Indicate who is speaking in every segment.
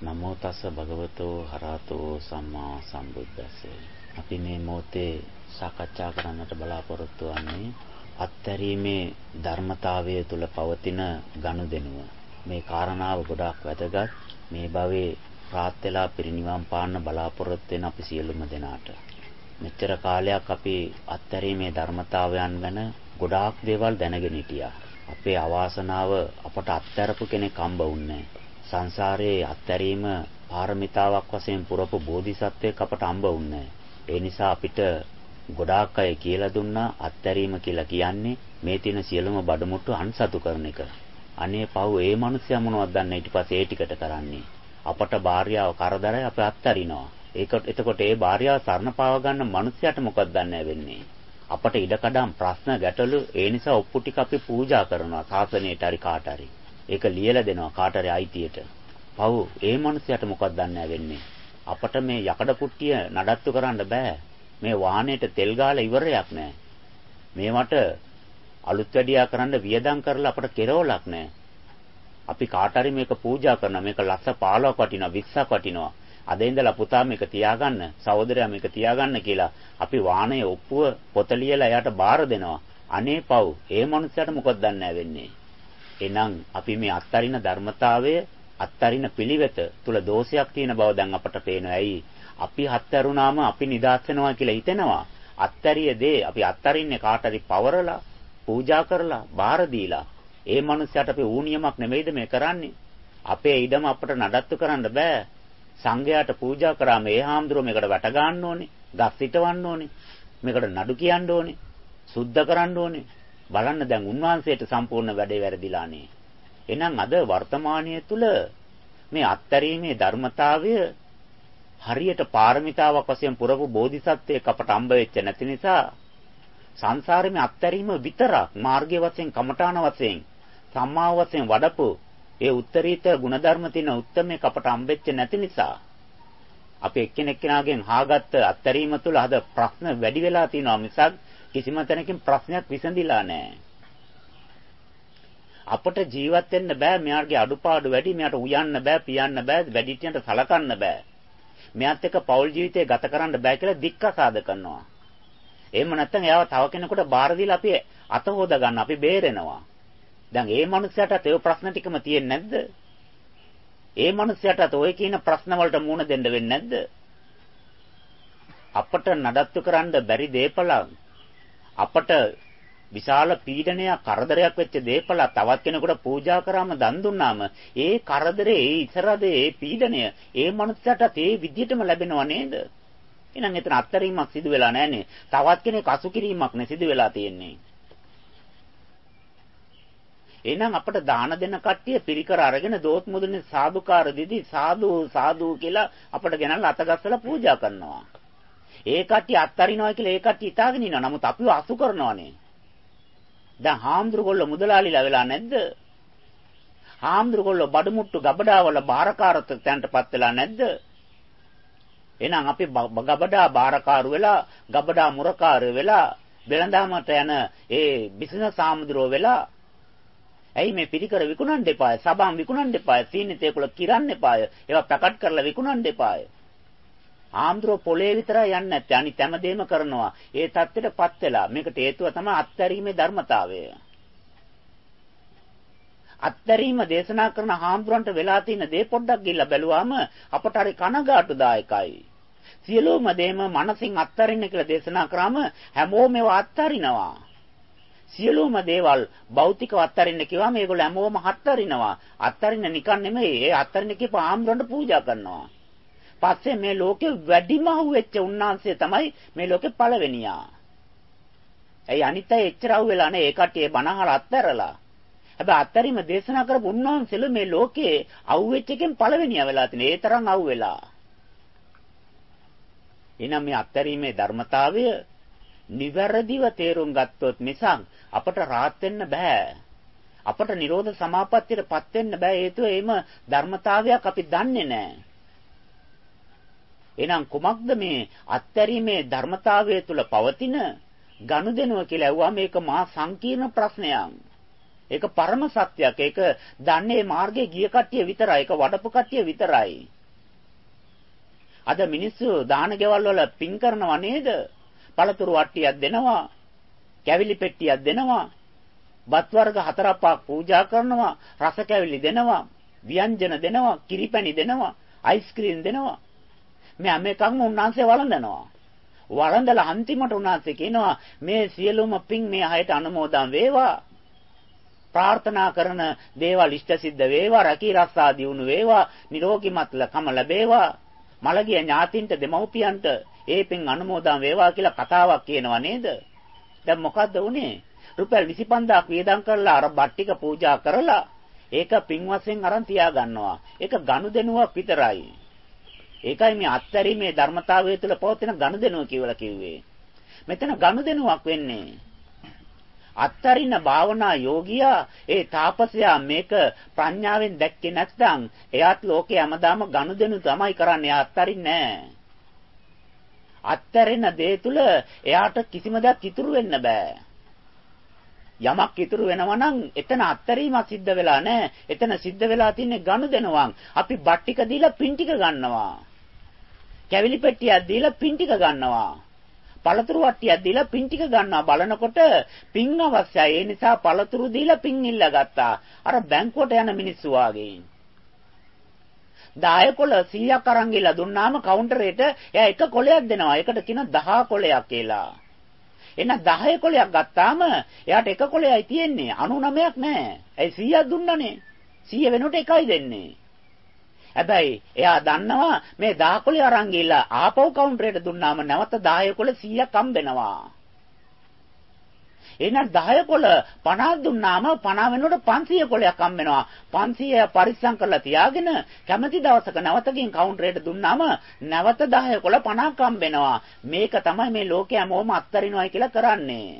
Speaker 1: නමෝ තස්ස භගවතෝ හරහතෝ සම්මා සම්බුද්දස්ස. අපි මේ මොහොතේ සාකච්ඡා කරන්නට බලාපොරොත්තු වෙන්නේ අත්හැරීමේ ධර්මතාවය තුල පවතින ගනුදෙනුව. මේ කාරණාව ගොඩාක් වැදගත්. මේ භවයේ රාත් වෙලා පිරිනිවන් පාන්න බලාපොරොත්තු වෙන අපි සියලුම දෙනාට. මෙච්චර කාලයක් අපි අත්හැරීමේ ධර්මතාවයන් ගැන ගොඩාක් දේවල් දැනගෙන හිටියා. අපේ අවාසනාව අපට අත්හැරපු කෙනෙක් හම්බ වුණේ නැහැ. සංසාරයේ අත්හැරීම පාරමිතාවක් වශයෙන් පුරපු බෝධිසත්වයෙක් අපට හම්බ වුණේ. ඒ නිසා අපිට ගොඩාක් අය කියලා දුන්නා අත්හැරීම කියලා කියන්නේ මේ තියෙන සියලුම බඩමුට්ටු අන්සතු කරන එක. අනේ පව් ඒ මිනිස්සයා මොනවද දන්නේ ඊට පස්සේ ඒ ටිකට කරන්නේ. අපට භාර්යාව කරදරයි අපි අත්හරිනවා. එතකොට ඒ භාර්යාව සරණ පාව ගන්න මිනිස්සයාට මොකක්ද දන්නේ වෙන්නේ. අපට ඉඩකඩම් ප්‍රශ්න ගැටලු ඒ නිසා ඔප්පු ටික අපි පූජා කරනවා සාසනයට හරි කාට හරි. ඒක ලියලා දෙනවා කාට හරි අයිතියට. පව් ඒ මිනිස්සයාට මොකක්ද දන්නේ වෙන්නේ. අපට මේ යකඩ කුට්ටිය නඩත්තු කරන්න බෑ. මේ වාහනේට තෙල් ගාලා ඉවරයක් නෑ. මේවට අලුත් වැඩියා කරන්න වියදම් කරලා අපට කෙරවලක් නෑ. අපි කාට හරි මේක පූජා කරනවා. මේක ලක්ෂ 15ක් වටිනවා 20ක් වටිනවා. අද ඉඳලා පුතා මේක තියාගන්න, සහෝදරයා මේක තියාගන්න කියලා අපි වාහනේ ඔප්පුව පොත ලියලා එයාට බාර දෙනවා. අනේ පව් ඒ මනුස්සයාට මොකද දන්නේ වෙන්නේ. එහෙනම් අපි මේ අත්තරින ධර්මතාවය අත්තරින පිළිවෙත තුල දෝෂයක් තියෙන බව දැන් අපට පේනවා. ඇයි? අපි අත්තරුණාම අපි නිදාස් වෙනවා කියලා හිතෙනවා. අත්තරිය දේ අපි අත්තරින්නේ කාට හරි පවරලා, පූජා කරලා, බාර දීලා. ඒ මනුස්සයාට අපි ඌනියමක් නෙමෙයිද මේ කරන්නේ? අපේ ඉඩම අපට නඩත්තු කරන්න බෑ. සංඝයාට පූජා කරාම ඒ හාමුදුරුවෝ මේකට වැට ගන්න ඕනේ, ගස් හිටවන්න ඕනේ, මේකට නඩු කියන්න ඕනේ, සුද්ධ කරන්න ඕනේ. බලන්න දැන් උන්වහන්සේට සම්පූර්ණ වැඩේ වැරදිලානේ. එහෙනම් අද වර්තමානයේ තුල මේ අත්තරීමේ ධර්මතාවය හරියට පාරමිතාවක් වශයෙන් පුරපු බෝධිසත්වයෙක් අපට හම්බ වෙච්ච නැති නිසා සංසාරේ මේ අත්තරීම විතරක් මාර්ගයේ වශයෙන් කමඨාන වශයෙන් සම්මා වශයෙන් වඩපු ඒ උත්තරීතර ගුණධර්ම තියෙන උත්තමයෙක් අපට හම්බෙච්ච නැති නිසා අපි එක්කෙනෙක් කෙනාගෙන් අහගත්ත අත්තරීම තුල අද ප්‍රශ්න වැඩි වෙලා තියෙනවා මිසක් කිසිම තැනකින් ප්‍රශ්නයක් විසඳිලා නැහැ. අපට ජීවත් වෙන්න බෑ. මෙයාගේ අඩුපාඩු වැඩි. මෙයාට උයන්න බෑ, පියන්න බෑ, වැඩිහිටියන්ට සලකන්න බෑ. මෙයාත් එක්ක පෞල් ජීවිතය ගත කරන්න බෑ කියලා දික්කසාද කරනවා. එහෙම නැත්නම් එයාව තව කෙනෙකුට බාර දීලා අපි අත හොද ගන්න, අපි බේරෙනවා. දැන් ඒ මනුස්සයාටත් ඒ ප්‍රශ්න ටිකම තියෙන්නේ නැද්ද? ඒ මනුස්සයාටත් ඔය කියන ප්‍රශ්න වලට මුහුණ දෙන්න වෙන්නේ නැද්ද? අපට නඩත්තු කරන්න බැරි දේපලක් අපට විශාල පීඩනයක් කරදරයක් වෙච්ච දේපල තවත් කෙනෙකුට පූජා කරාම දන් දුන්නාම ඒ කරදරේ ඒ ඉසරද ඒ පීඩනය ඒ මනුස්සයාටත් ඒ විදිහටම ලැබෙනව නේද? එහෙනම් එතන අත්තරීමක් සිදු වෙලා නැහනේ. තවත් කෙනෙක් අසු කිරීමක් නේ සිදු වෙලා තියෙන්නේ. එහෙනම් අපට දාන දෙන කට්ටිය පිරිකර අරගෙන දෝත් මුදුනේ සාදුකාර දෙදි සාදු සාදු කියලා අපට ගෙනල්ලා අතගස්සලා පූජා කරනවා. ඒ කට්ටිය අත්තරිනවා කියලා ඒ කට්ටිය හිතාගෙන ඉන්නවා. නමුත් අපිව අසු කරනවානේ. දැන් හාමුදුරුවෝ මුදලාලිලා වෙලා නැද්ද? හාමුදුරුවෝ බඩමුට්ටු ගබඩාවල බාරකාරත්වයන්ටපත් වෙලා නැද්ද? එහෙනම් අපි ගබඩා බාරකාරු වෙලා, ගබඩා මුරකාරු වෙලා, වෙළඳාමට යන ඒ බිස්නස් හාමුදුරුවෝ වෙලා ඇයි මේ පිළිකර විකුණන්න එපාය, සබම් විකුණන්න එපාය, සීනිතේකුල කිරන්න එපාය, ඒවා පැකට් කරලා විකුණන්න එපාය. ආම්ද්‍රෝ පොලේ විතරයි යන්නේ නැත්තේ අනිත් හැමදේම කරනවා. ඒ தත්ත්වෙටපත් වෙලා මේකට හේතුව තමයි අත්හැරීමේ ධර්මතාවය. අත්හැරීම දේශනා කරන හාමුදුරන්ට වෙලා තියෙන දේ පොඩ්ඩක් ගිහිල්ලා බැලුවාම අපට හරි කනගාටුදායකයි. සියලුම දේම මනසින් අත්හරින්න කියලා දේශනා කරාම හැමෝම ඒවා අත්හරිනවා. සියලුම දේවල් භෞතිකව අත්හරින්න කිව්වම ඒගොල්ලෝ හැමෝම අත්හරිනවා. අත්හරින්න නිකන් නෙමෙයි ඒ අත්හරින්න කියපු හාමුදුරන්ට පූජා කරනවා. පස්සේ මේ ලෝකෙ වැඩිම අහුවෙච්ච උන්වහන්සේ තමයි මේ ලෝකෙ පළවෙනියා. ඇයි අනිත් අය එච්චර අහුවෙලා නැහැ. ඒ කට්ටිය බණහල අත්හැරලා. හැබැයි අත්හැරීම දේශනා කරපු උන්වහන්සේල මේ ලෝකේ අහුවෙච්ච එකෙන් පළවෙනියා වෙලා තියෙන. ඒ තරම් අහුවෙලා. එහෙනම් මේ අත්හැරීමේ ධර්මතාවය නිවැරදිව තේරුම් ගත්තොත් මිසක් අපට rahat වෙන්න බෑ. අපට නිරෝධ සමාපත්තියටපත් වෙන්න බෑ. හේතුව එහෙම ධර්මතාවයක් අපි දන්නේ නැහැ. එහෙනම් කුමක්ද මේ අත්හැරීමේ ධර්මතාවය තුල පවතින ගනුදෙනුව කියලා ඇහුවා මේක මහා සංකීර්ණ ප්‍රශ්නයක්. ඒක පරම සත්‍යයක්. ඒක දන්නේ මාර්ගයේ ගිය කට්ටිය විතරයි. ඒක වඩපු කට්ටිය විතරයි. අද මිනිස්සු දාන ගෙවල් වල පින් කරනවා නේද? පළතුරු වට්ටියක් දෙනවා. කැවිලි පෙට්ටියක් දෙනවා. බත් වර්ග 4-5ක් පූජා කරනවා. රස කැවිලි දෙනවා. ව්‍යංජන දෙනවා. කිරිපැණි දෙනවා. අයිස්ක්‍රීම් දෙනවා. මේ හැම එකක්ම උන්වහන්සේ වළඳනවා. වළඳලා අන්තිමට උන්වහන්සේ කියනවා මේ සියලුම පින් මේ හයට අනුමෝදන් වේවා. ප්‍රාර්ථනා කරන දේවල් ඉෂ්ට සිද්ධ වේවා. රැකී රක්ෂා දියුණු වේවා. නිරෝගීමත්කම ලැබේවා. මළගිය ඥාතින්ට දෙමව්පියන්ට ඒ පින් අනුමෝදන් වේවා කියලා කතාවක් කියනවා නේද? දැන් මොකද්ද උනේ? රුපියල් 25000ක් වියදම් කරලා අර බත් ටික පූජා කරලා ඒක පින් වශයෙන් අරන් තියා ගන්නවා. ඒක ගනුදෙනුවක් විතරයි. ඒකයි මේ අත්හැරීමේ ධර්මතාවය තුළ පවතින ගනුදෙනුව කියලා කිව්වේ. මෙතන ගනුදෙනුවක් වෙන්නේ. අත්තරින භාවනා යෝගියා ඒ තාපසයා මේක ප්‍රඥාවෙන් දැක්කේ නැත්නම් එයාත් ලෝකේ හැමදාම ගනුදෙනු තමයි කරන්නේ. එයා අත්තරින්නේ නැහැ. අත්තරින දේ තුල එයාට කිසිම දෙයක් ඉතුරු වෙන්න බෑ. යමක් ඉතුරු වෙනවා නම් එතන අත්තරීමක් සිද්ධ වෙලා නැහැ. එතන සිද්ධ වෙලා තියෙන්නේ ගනුදෙනුවක්. අපි බත් ටික දීලා පින් ටික ගන්නවා. කැවිලි පෙට්ටියක් දීලා පින් ටික ගන්නවා. පළතුරු වට්ටියක් දීලා පින් ටික ගන්නවා. බලනකොට පින් අවශ්‍යයි. ඒ නිසා පළතුරු දීලා පින් ඉල්ල ගත්තා. අර බැංකුවට යන මිනිස්සු වාගේ. 10 කොළ 100ක් අරන් ගිහලා දුන්නාම කවුන්ටරේට එයා එක කොළයක් දෙනවා. ඒකට කියන 10 කොළයක් කියලා. එන 10 කොළයක් ගත්තාම එයාට එක කොළයයි තියෙන්නේ. 99ක් නැහැ. ඒ 100ක් දුන්නනේ. 100 වෙනුවට එකයි දෙන්නේ. හැබැයි එයා දන්නවා මේ 10 කොළේ අරන් ගිහලා ආපහු කවුන්ටරේට දුන්නාම නැවත 10 කොළ 100ක් හම්බෙනවා. එහෙනම් 10 කොළ 50 දුන්නාම 50 වෙනුවට 500 කොළයක් හම්බෙනවා. 500 පරිස්සම් කරලා තියාගෙන කැමැති දවසක නැවතකින් කවුන්ටරේට දුන්නාම නැවත 10 කොළ 50ක් හම්බෙනවා. මේක තමයි මේ ලෝකයේ හැමෝම අත්තරිනවයි කියලා කරන්නේ.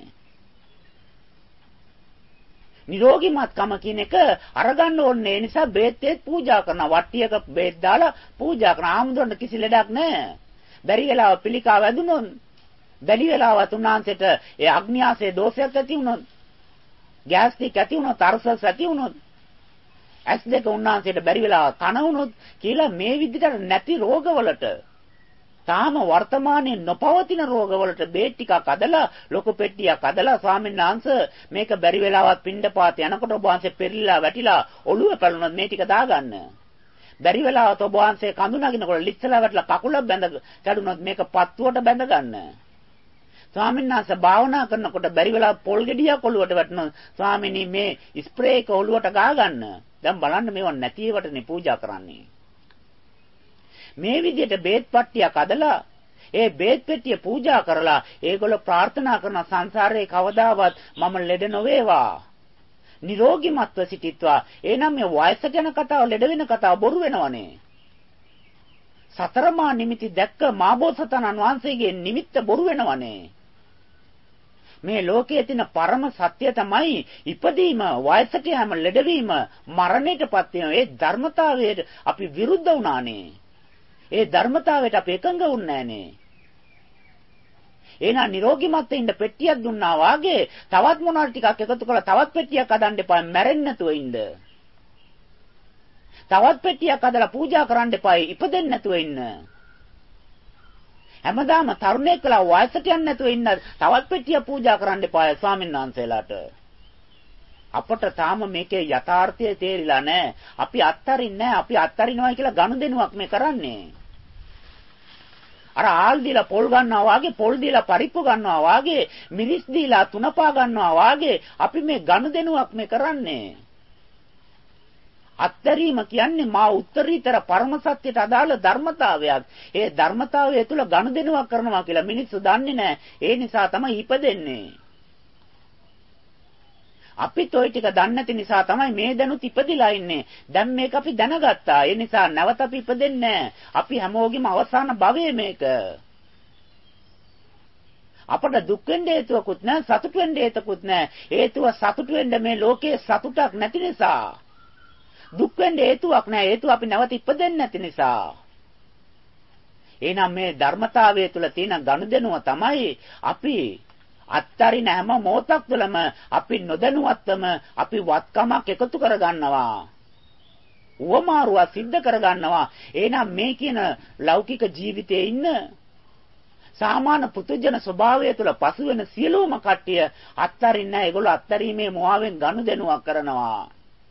Speaker 1: නිරෝගීමත්කම කියන එක අරගන්න ඕනේ. ඒ නිසා බේත් පූජා කරනවා. වට්ටියක බේත් දාලා පූජා කරන ආමුදුරන්ට කිසි ලෙඩක් නැහැ. බැරි වෙලාව පිළිකාව වැදුනොත්, බැරි වෙලාව තුනාන්සෙට ඒ අග්න්‍යාසයේ දෝෂයක් ඇති වුණොත්, ගෑස්ට්‍රික් ඇති වුණොත්, අර්සස් ඇති වුණොත්, S2 උන්නාන්සෙට බැරි වෙලාව කන වුණොත් කියලා මේ විදිහට නැති රෝගවලට තාම වර්තමානයේ නොපවතින රෝගවලට බේත් ටිකක් අදලා ලොකු පෙට්ටියක් අදලා ස්වාමීන් වහන්සේ මේක බැරි වෙලාවත් පිණ්ඩපාත යනකොට ඔබ වහන්සේ පෙරලිලා වැටිලා ඔළුව පැලුණොත් මේ ටික දාගන්න. බැරි වෙලාවත් ඔබ වහන්සේ කඳු නගිනකොට ලිස්සලා වැටලා කකුල බැඳ කැඩුනොත් මේක පත්තුවට බැඳ ගන්න. ස්වාමීන් වහන්සේ භාවනා කරනකොට බැරි වෙලාව පොල් ගෙඩියක් ඔළුවට වැටුනොත් ස්වාමීනි මේ ස්ප්‍රේ එක ඔළුවට ගා ගන්න. දැන් බලන්න මේව නැති ඒවටනේ පූජා කරන්නේ. මේ විදිහට බේත් පට්ටියක් අදලා ඒ බේත් පෙට්ටිය පූජා කරලා ඒගොල්ලෝ ප්‍රාර්ථනා කරන සංසාරේ කවදාවත් මම ලෙඩ නොවේවා. නිරෝගීමත්ව සිටිත්වා. එහෙනම් මේ වයසට යන කතාව ලෙඩ වෙන කතාව බොරු වෙනවනේ. සතරමා නිමිති දැක්ක මාබෝසතනන් වහන්සේගේ නිමිත්ත බොරු වෙනවනේ. මේ ලෝකයේ තියෙන පරම සත්‍ය තමයි ඉපදීම, වයසට යෑම, ලෙඩවීම, මරණයටපත් වීම. ඒ ධර්මතාවයට අපි විරුද්ධ වුණානේ. ඒ ධර්මතාවයට අපි එකඟ වුණේ නැහනේ. එහෙනම් නිරෝගීමත් ඉන්න පෙට්ටියක් දුන්නා වාගේ තවත් මොනවා ටිකක් එකතු කරලා තවත් පෙට්ටියක් හදන්න එපා. මැරෙන්න නැතුව ඉන්න. තවත් පෙට්ටියක් හදලා පූජා කරන්න එපා. ඉපදෙන්න නැතුව ඉන්න. හැමදාම තරුණයෙක් කියලා වයසට යන්න නැතුව ඉන්න. තවත් පෙට්ටියක් පූජා කරන්න එපා ස්වාමීන් වහන්සේලාට. අපට තාම මේකේ යථාර්ථය තේරිලා නැහැ. අපි අත්තරින්නේ නැහැ. අපි අත්තරිනවා කියලා ගනුදෙනුවක් මේ කරන්නේ. අර ආල් දීලා පොල් ගන්නවා වාගේ, පොල් දීලා පරිප්පු ගන්නවා වාගේ, මිරිස් දීලා තුනපා ගන්නවා වාගේ අපි මේ ගනුදෙනුවක් මේ කරන්නේ. අත්තරීම කියන්නේ මා උත්තරීතර පරම සත්‍යයට අදාළ ධර්මතාවයක්. ඒ ධර්මතාවය තුළ ගනුදෙනුවක් කරනවා කියලා මිනිස්සු දන්නේ නැහැ. ඒ නිසා තමයි ඉපදෙන්නේ. අපිත් ওই ටික දන්නේ නැති නිසා තමයි මේ දැනුත් ඉපදිලා ඉන්නේ. දැන් මේක අපි දැනගත්තා. ඒ නිසා නැවත අපි ඉපදෙන්නේ නැහැ. අපි හැමෝගෙම අවසාන භවය මේක. අපට දුක් වෙන්න හේතුවකුත් නැහැ, සතුට වෙන්න හේතුවකුත් නැහැ. හේතුව සතුට වෙන්න මේ ලෝකයේ සතුටක් නැති නිසා. දුක් වෙන්න හේතුවක් නැහැ. හේතුව අපි නැවත ඉපදෙන්නේ නැති නිසා. එහෙනම් මේ ධර්මතාවය තුළ තියෙන ගනුදෙනුව තමයි අපි අත්තරින හැම මොහොතක් තුළම අපි නොදැනුවත්වම අපි වත්කමක් එකතු කරගන්නවා. උවමාරුව සිද්ධ කරගන්නවා. එහෙනම් මේ කියන ලෞකික ජීවිතයේ ඉන්න සාමාන්‍ය පුදුජන ස්වභාවය තුළ පසු වෙන සියලුම කට්ටිය අත්තරින්නේ නැහැ. ඒගොල්ලෝ අත්තරීමේ මොහාවෙන් ගනුදෙනුවක් කරනවා.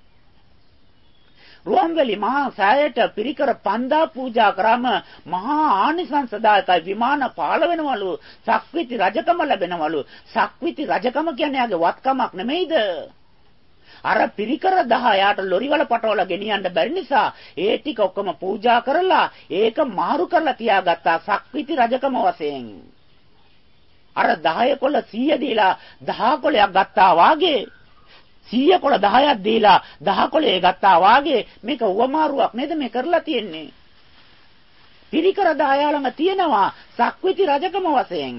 Speaker 1: රුවන්වැලි මහා සෑයට පිරිකර 5000 පූජා කරාම මහා ආනිසංසදායකයි විමාන පාල වෙනවලු. සක්විති රජකම ලැබෙනවලු. සක්විති රජකම කියන්නේ යාගේ වත්කමක් නෙමෙයිද? අර පිරිකර 10 යාට ලොරිවල පටවල ගෙනියන්න බැරි නිසා ඒ ටික ඔක්කොම පූජා කරලා ඒක මාරු කරලා තියාගත්තා සක්විති රජකම වශයෙන්. අර 10 කොළ 100 දීලා 10 කොළයක් ගත්තා වාගේ 100 කොළ 10ක් දීලා 10 කොළේ ගත්තා වාගේ මේක උවමාරුවක් නේද මේ කරලා තියෙන්නේ. පිරිකර 10 ළඟ තියෙනවා සක්විති රජකම වශයෙන්.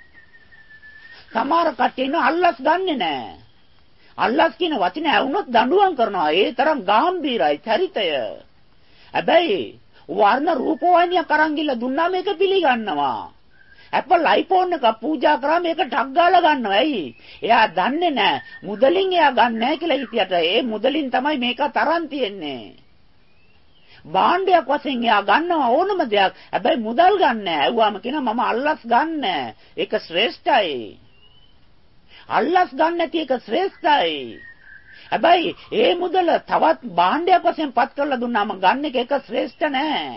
Speaker 1: සමහර කට්ටිය ඉන්න අල්ලස් ගන්නෙ නෑ. අල්ලස් කියන වචනේ ඇහුනොත් දඬුවම් කරනවා. ඒ තරම් ගැඹීරයි චරිතය. හැබැයි වර්ණ රූපවාහිනිය කරන් ගිහලා දුන්නා මේක පිළිගන්නවා. Apple iPhone එක පූජා කරා මේක ටක් ගාලා ගන්නවා. ඇයි? එයා දන්නේ නැහැ. මුදලින් එයා ගන්න නැහැ කියලා හිතියට ඒ මුදලින් තමයි මේක තරන් තියෙන්නේ. භාණ්ඩයක් වශයෙන් එයා ගන්නවා ඕනම දෙයක්. හැබැයි මුදල් ගන්න නැහැ. ඇහුවාම කියනවා මම අල්ලස් ගන්න. ඒක ශ්‍රේෂ්ඨයි. අල්ලස් ගන්න නැති එක ශ්‍රේෂ්ඨයි. හැබැයි ඒ මුදල තවත් භාණ්ඩයක් වශයෙන් පත් කරලා දුන්නාම ගන්න එක ශ්‍රේෂ්ඨ නැහැ.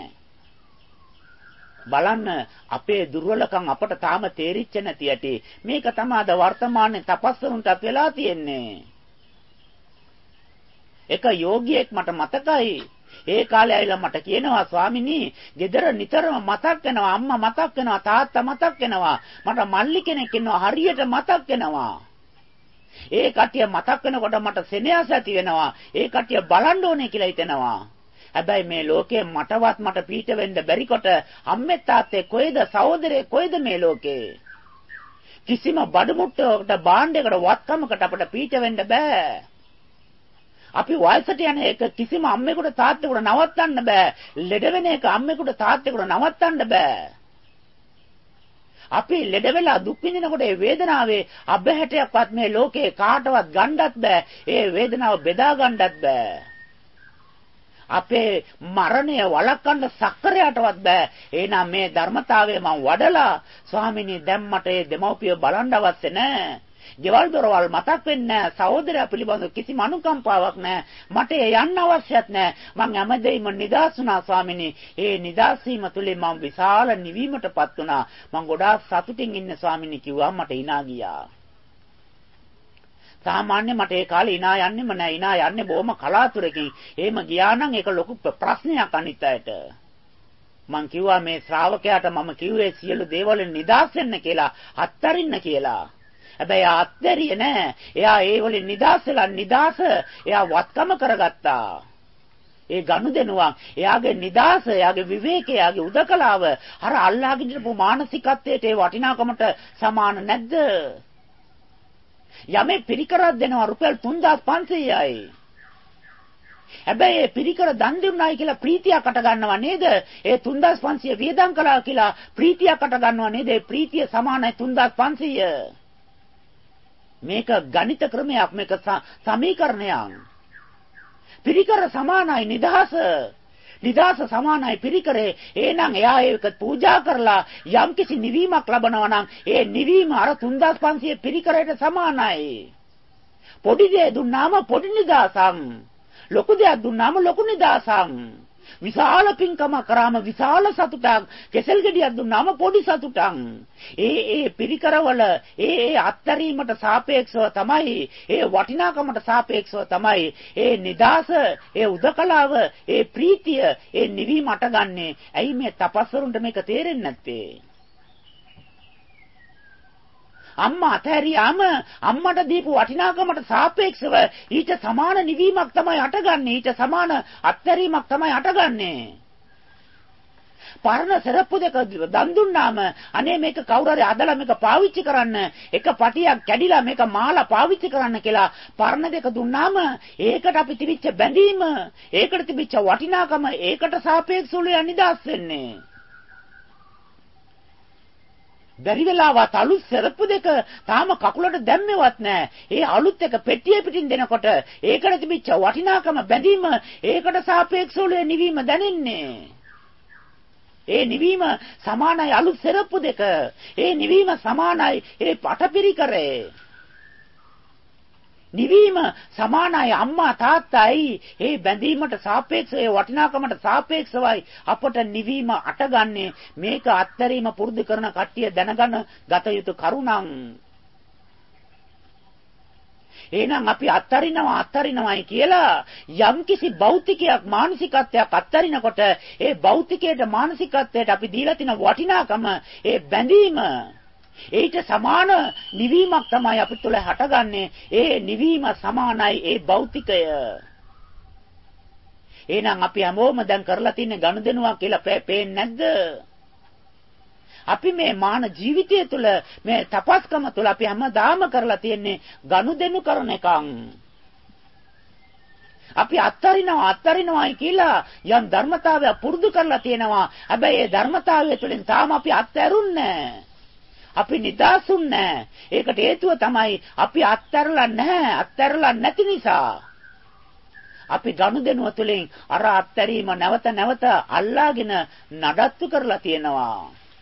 Speaker 1: බලන්න අපේ දුර්වලකම් අපට තාම තේරිච්ච නැති ඇටි. මේක තමයි අද වර්තමානයේ තපස්වරුන්ටත් වෙලා තියෙන්නේ. එක යෝගියෙක් මට මතකයි. ඒ කාලේ ඇවිල්ලා මට කියනවා ස්වාමිනී, ගෙදර නිතරම මතක් වෙනවා, අම්මා මතක් වෙනවා, තාත්තා මතක් වෙනවා. මට මල්ලි කෙනෙක් ඉන්නවා හරියට මතක් වෙනවා. ඒ කට්ටිය මතක් වෙනකොට මට සෙනෙහස ඇති වෙනවා. ඒ කට්ටිය බලන්න ඕනේ කියලා හිතෙනවා. හැබැයි මේ ලෝකේ මටවත් මට පීඩ වෙන්න බැරි කොට අම්මේ තාත්තේ කොයිද සහෝදරේ කොයිද මේ ලෝකේ කිසිම බඩමුට්ටකට භාණ්ඩයකට වත්කමකට අපට පීඩ වෙන්න බෑ. අපි වයසට යන එක කිසිම අම්මෙකුට තාත්තෙකුට නවත්තන්න බෑ. ලෙඩ වෙන එක අම්මෙකුට තාත්තෙකුට නවත්තන්න බෑ. අපි ලෙඩ වෙලා දුක් විඳිනකොට ඒ වේදනාවේ අබහැටයක්වත් මේ ලෝකේ කාටවත් ගන්නත් බෑ. ඒ වේදනාව බෙදා ගන්නත් බෑ. අපේ මරණය වළක්වන්න සක්කරයටවත් බෑ. එහෙනම් මේ ධර්මතාවය මම වඩලා ස්වාමිනී දැන් මට මේ දෙමව්පිය බලන්න අවශ්‍ය නැහැ. ගෙවල් දොරවල් මතක් වෙන්නේ නැහැ. සහෝදරයා පිළිබඳව කිසිම අනුකම්පාවක් නැහැ. මට යන්න අවශ්‍යත් නැහැ. මං හැමදේම නිදාස් වුණා ස්වාමිනී. ඒ නිදාස් වීම තුලින් මම විශාල නිවීමටපත් වුණා. මං ගොඩාක් සතුටින් ඉන්නේ ස්වාමිනී කිව්වා. මට hina ගියා. සාමාන්‍ය මට ඒ කාලේ hina යන්නෙම නැහැ. hina යන්නේ බොහොම කලාතුරකින්. එහෙම ගියා නම් ඒක ලොකු ප්‍රශ්නයක් අනිත් අයට. මං කිව්වා මේ ශ්‍රාවකයාට මම කිව්වේ සියලු දේවල් නිදාස් වෙන්න කියලා, අත්තරින්න කියලා. හැබැයි අත්දැරිය නෑ. එයා ඒ වලින් නිදාස් වෙලා නිදාස එයා වත්කම කරගත්තා. ඒ ගනුදෙනුවක් එයාගේ නිදාස, එයාගේ විවේකය, එයාගේ උදකලාව අර අල්ලාගෙන ඉඳපු මානසිකත්වයට ඒ වටිනාකමට සමාන නැද්ද? යමේ පිරිකරක් දෙනවා රුපියල් 3500යි. හැබැයි ඒ පිරිකර දන් දුන්නායි කියලා ප්‍රීතියක් අට ගන්නවා නේද? ඒ 3500 වියදම් කළා කියලා ප්‍රීතියක් අට ගන්නවා නේද? ඒ ප්‍රීතිය සමානයි 3500. මේක ගණිත ක්‍රමයක්, මේක සමීකරණයක්. පිරිකර සමානයි නිදහස. නිදහස සමානයි පිරිකරේ. එහෙනම් එයා ඒක පූජා කරලා යම්කිසි නිවීමක් ලබනවා නම් ඒ නිවීම අර 3500 පිරිකරයට සමානයි. පොඩි දේ දුන්නාම පොඩි නිදහසක්. ලොකු දෙයක් දුන්නාම ලොකු නිදහසක්. විශාල පින්කම කරාම විශාල සතුටක්. කෙසෙල් ගෙඩියක් දුන්නාම පොඩි සතුටක්. ඒ පිරිකරවල ඒ අත්තරීමට සාපේක්ෂව තමයි, ඒ වටිනාකමට සාපේක්ෂව තමයි ඒ නිදාස, ඒ උදකලාව, ඒ ප්‍රීතිය, ඒ නිවීම අටගන්නේ. ඇයි මේ තපස්වරුන්ට මේක තේරෙන්නේ නැත්තේ? අම්මා අතහැරියාම අම්මට දීපු වටිනාකමට සාපේක්ෂව ඊට සමාන නිවීමක් තමයි අටගන්නේ. ඊට සමාන අත්හැරීමක් තමයි අටගන්නේ. පරණ සරප්පු දෙක දන් දුන්නාම අනේ මේක කවුරු හරි අදලා මේක පාවිච්චි කරන්න, එක පටියක් කැඩිලා මේක මාලා පාවිච්චි කරන්න කියලා පරණ දෙක දුන්නාම ඒකට අපි තිබිච්ච බැඳීම, ඒකට තිබිච්ච වටිනාකම, ඒකට සාපේක්ෂව නිදාස් වෙන්නේ. බැරි වෙලාවත් අලුත් සරප්පු දෙක තාම කකුලට දැම්මෙවත් නැහැ. ඒ අලුත් එක පෙට්ටිය පිටින් දෙනකොට ඒකට තිබිච්ච වටිනාකම බැඳීම ඒකට සාපේක්ෂව නිවීම දැනෙන්නේ. ඒ නිවීම සමානයි අලුත් සරප්පු දෙක. ඒ නිවීම සමානයි ඒ පටපිරිකරේ. නිවීම සමානයි අම්මා තාත්තයි. ඒ බැඳීමට සාපේක්ෂව ඒ වටිනාකමට සාපේක්ෂවයි අපට නිවීම අටගන්නේ. මේක අත්හැරීම පුරුදු කරන කට්ටිය දැනගන්න ගත යුතු කරුණක්. එහෙනම් අපි අත්හරිනවයි කියලා යම්කිසි භෞතිකයක් මානසිකත්වයක් අත්හරිනකොට ඒ භෞතිකයට මානසිකත්වයට අපි දීලා තියෙන වටිනාකම ඒ බැඳීම ඒට සමාන නිවීමක් තමයි අපිට තුළ හටගන්නේ. ඒ නිවීම සමානයි ඒ භෞතිකය. එහෙනම් අපි හැමෝම දැන් කරලා තියෙන ගනුදෙනුවක් කියලා පේන්නේ නැද්ද? අපි මේ මාන ජීවිතය තුළ මේ තපස්කම තුළ අපි හැමදාම කරලා තියෙන්නේ ගනුදෙනු කරන එකක්. අපි අත්හරිනවයි කියලා යම් ධර්මතාවයක් පුරුදු කරලා තියෙනවා. හැබැයි ඒ ධර්මතාවය තුළින් තාම අපි අත්හැරුන්නේ නැහැ. අපි නිදාසුන්නේ නැහැ. ඒකට හේතුව තමයි අපි අත්හැරලා නැහැ. අත්හැරලා නැති නිසා. අපි ගනුදෙනුව තුළින් අර අත්හැරීම නැවත නැවත අල්ලාගෙන නඩත්තු කරලා තියෙනවා.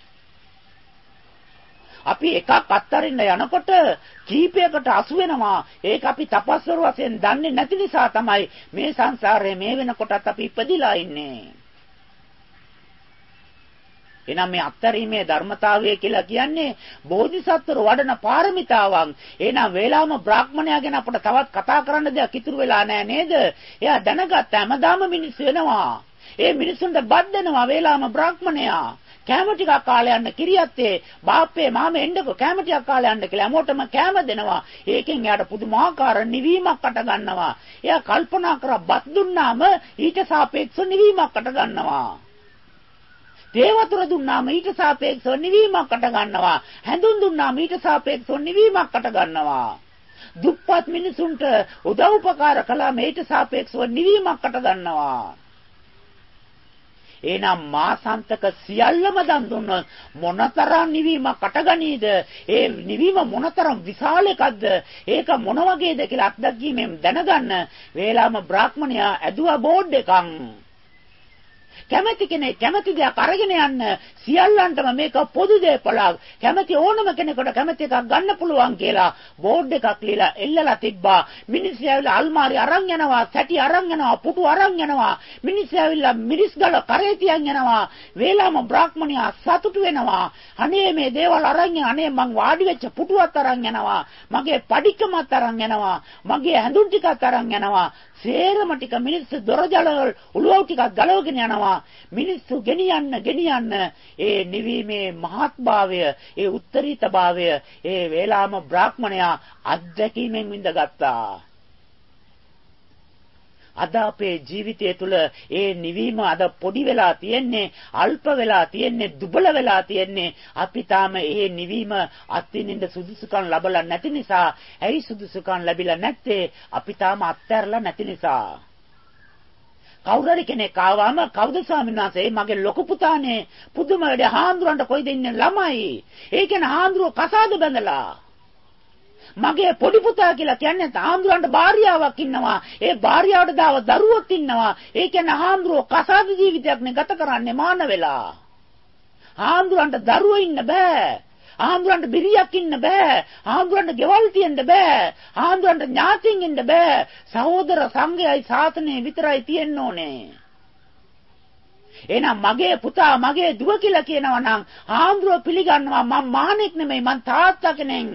Speaker 1: අපි එකක් අත්හරින්න යනකොට කීපයකට අසු වෙනවා. ඒක අපි තපස්වර වශයෙන් දන්නේ නැති නිසා තමයි මේ සංසාරයේ මේ වෙනකොටත් අපි ඉපදිලා ඉන්නේ. එනම් මේ අත්තරීමේ ධර්මතාවය කියලා කියන්නේ බෝධිසත්වරු වඩන පාරමිතාවක්. එහෙනම් වේලාම බ්‍රාහ්මණයා ගැන අපිට තවත් කතා කරන්න දෙයක් ඉතුරු වෙලා නැහැ නේද? එයා දැනගත්ත හැමදාම මිනිස්සු වෙනවා. ඒ මිනිස්සුන්ට බත් දෙනවා වේලාම බ්‍රාහ්මණයා. කැම ටිකක් කාලේ යන්න කිරියත්තේ බාප්පේ මාමේ එන්නකෝ කැම ටිකක් කාලේ යන්න කියලා හැමෝටම කැම දෙනවා. ඒකෙන් එයාට පුදුමාකාර නිවීමක් අට ගන්නවා. එයා කල්පනා කරා බත් දුන්නාම ඊට සාපේක්ෂව නිවීමක් අට ගන්නවා. තේ වතුර දුන්නාම ඊට සාපේක්ෂව නිවීමක් අට ගන්නවා. හැඳුන් දුන්නාම ඊට සාපේක්ෂව නිවීමක් අට ගන්නවා. දුප්පත් මිනිසුන්ට උදව් උපකාර කළාම ඊට සාපේක්ෂව නිවීමක් අට ගන්නවා. එහෙනම් මාසන්තක සියල්ලම දන් දුන්නොත් මොනතරම් නිවීමක් අටගනීද? ඒ නිවීම මොනතරම් විශාල එකක්ද? ඒක මොන වගේද කියලා අත්දැකීමෙන් දැනගන්න වේලාම බ්‍රාහ්මණයා ඇදුවා බෝඩ් එකක්. කැමැති කෙනෙක් කැමැති දෙයක් අරගෙන යන්න සියල්ලන්ටම මේක පොදු දෙපළක්. කැමැති ඕනම කෙනෙකුට කැමැති එකක් ගන්න පුළුවන් කියලා බෝඩ් එකක් ලියලා එල්ලලා තිබ්බා. මිනිස්සු ඇවිල්ලා අල්මාරි අරන් යනවා, සැටි අරන් යනවා, පුටු අරන් යනවා. මිනිස්සු ඇවිල්ලා මිරිස් ගල කරේ තියන් යනවා. වේලාම බ්‍රාහ්මණයා සතුටු වෙනවා. අනේ මේ දේවල් අරන් අනේ මං වාඩි වෙච්ච පුටුවත් අරන් යනවා. මගේ පඩිකමත් අරන් යනවා. මගේ හැඳුම් ටිකත් අරන් යනවා. සේරම ටික මිනිස්සු දොරජලවල උළුව් ටිකක් ගලවගෙන යනවා. මිනිස්සු ගෙනියන්න ඒ නිවීමේ මහත්භාවය, ඒ උත්තරීතභාවය ඒ වේලාම බ්‍රාහ්මණයා අත්දැකීමෙන් විඳගත්තා. අද අපේ ජීවිතය තුළ ඒ නිවීම අද පොඩි වෙලා තියෙන්නේ, අල්ප වෙලා තියෙන්නේ, දුබල වෙලා තියෙන්නේ. අපි තාම ඒ නිවීම අත්විඳින්න සුදුසුකම් ලැබලා නැති නිසා. ඇයි සුදුසුකම් ලැබිලා නැත්තේ? අපි තාම අත්හැරලා නැති නිසා. කවුරුහරි කෙනෙක් ආවම කවුද ස්වාමීන් වහන්සේ? මගේ ලොකු පුතානේ. පුදුම වැඩ හාමුදුරන්ට කොයිද ඉන්නේ ළමයි. ඒ කියන්නේ හාමුදුරුව කසාද බැඳලා. මගේ පොඩි පුතා කියලා කියන්නේ හාමුදුරන්ට භාර්යාවක් ඉන්නවා. ඒ භාර්යාවට දාව දරුවොත් ඉන්නවා. ඒ කියන්නේ හාමුදුරුව කසාද ජීවිතයක් නේ ගත කරන්නේ මාන වෙලා. හාමුදුරන්ට දරුවෝ ඉන්න බෑ. හාමුදුරන්ට බිරියක් ඉන්න බෑ. හාමුදුරන්ට ගෙවල් තියෙන්න බෑ. හාමුදුරන්ට ඥාතියින් ඉන්න බෑ. සහෝදර සංඝයයි සාසනේ විතරයි තියෙන්න ඕනේ. එහෙනම් මගේ පුතා මගේ දුව කියලා කියනවා නම් හාමුදුරුව පිළිගන්නවා මම මහණෙක් නෙමෙයි මං තාත්තා කෙනෙක්.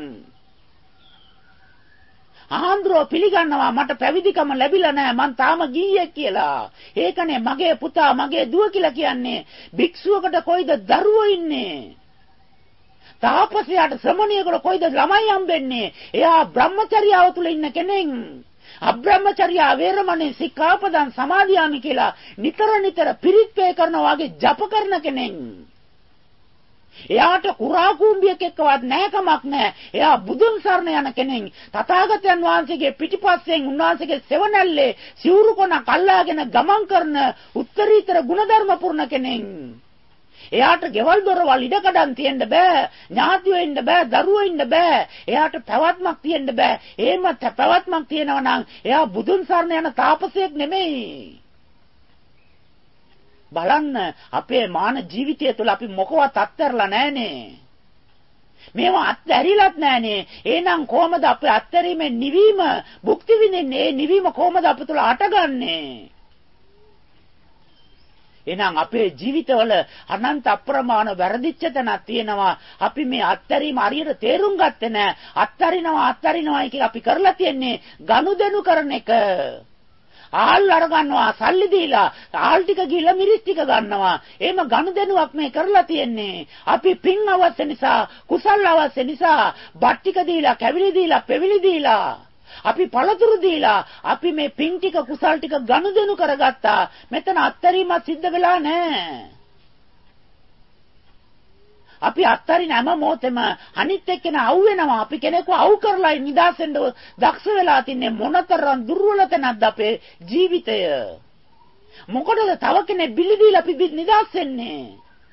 Speaker 1: හාමුදුරුව පිළිගන්නවා මට පැවිදිකම ලැබිලා නැහැ මං තාම ගිහියෙක් කියලා. ඒකනේ මගේ පුතා මගේ දුව කියලා කියන්නේ. භික්ෂුවකට කොයිද දරුවෝ ඉන්නේ? තාපසයාට ශ්‍රමණියෙකුට කොයිද ළමයි හම්බෙන්නේ? එයා බ්‍රහ්මචර්යාව තුල ඉන්න කෙනෙක්. අබ්‍රහ්මචර්යා වේරමණී සික්ඛාපදං සමාදියාමි කියලා නිතර පිරිත් පේ කරනවා වගේ ජප කරන කෙනෙක්. එයාට කුරා කුඹියක් එක්කවත් නැකමක් නැහැ. එයා බුදුන් සරණ යන කෙනෙක්. තථාගතයන් වහන්සේගේ පිටිපස්සෙන් උන්වහන්සේගේ සෙවණැල්ලේ සිවුරු කොනක් අල්ලාගෙන ගමන් කරන උත්තරීතර ගුණධර්ම පුරණ කෙනෙක්.
Speaker 2: එයාට ගෙවල් දොරවල් ඉඩකඩම් තියෙන්න බෑ. ඥාතියෝ ඉන්න බෑ, දරුවෝ ඉන්න බෑ. එයාට පැවැත්මක් තියෙන්න බෑ. එහෙම පැවැත්මක් තියෙනවා නම් එයා බුදුන් සරණ යන තාපසයෙක් නෙමෙයි. බලන්න අපේ මාන ජීවිතය තුළ අපි මොකවත් අත්හැරලා නැහනේ. මේවා අත්හැරිලත් නැහනේ. එහෙනම් කොහමද අපේ අත්හැරීමේ නිවීම භුක්ති විඳින්නේ? ඒ නිවීම කොහමද අප තුළ අටගන්නේ? එහෙනම් අපේ ජීවිතවල අනන්ත අප්‍රමාණ වැරදිච්ච තැනක් තියෙනවා. අපි මේ අත්හැරීම හරියට තේරුම් ගත්තේ නැහැ. අත්හරිනවායි කියලා අපි කරලා තියන්නේ ගනුදෙනු කරන එක. ආල් අර ගන්නවා සල්ලි දීලා ආල් ටික ගිහලා මිරිස් ටික ගන්නවා. එහෙම ගනුදෙනුවක් මේ කරලා තියෙන්නේ. අපි පින් අවශ්‍ය නිසා, කුසල් අවශ්‍ය නිසා බත් ටික දීලා, කැවිලි දීලා, පෙවිලි දීලා, අපි පළතුරු දීලා අපි මේ පින් ටික කුසල් ටික ගනුදෙනු කරගත්තා. මෙතන අත්තරීමක් සිද්ධ වෙලා නැහැ. අපි අත්තරින හැම මොහොතෙම අනිත් එක්කෙනා අවු වෙනවා. අපි කෙනෙක්ව අවු කරලා නිදාසෙන්න දක්ෂ වෙලා තින්නේ මොනතරම් දුර්වල තැනක්ද අපේ ජීවිතය. මොකටද තව කෙනෙක් බිලි දීලා අපි නිදාස් වෙන්නේ?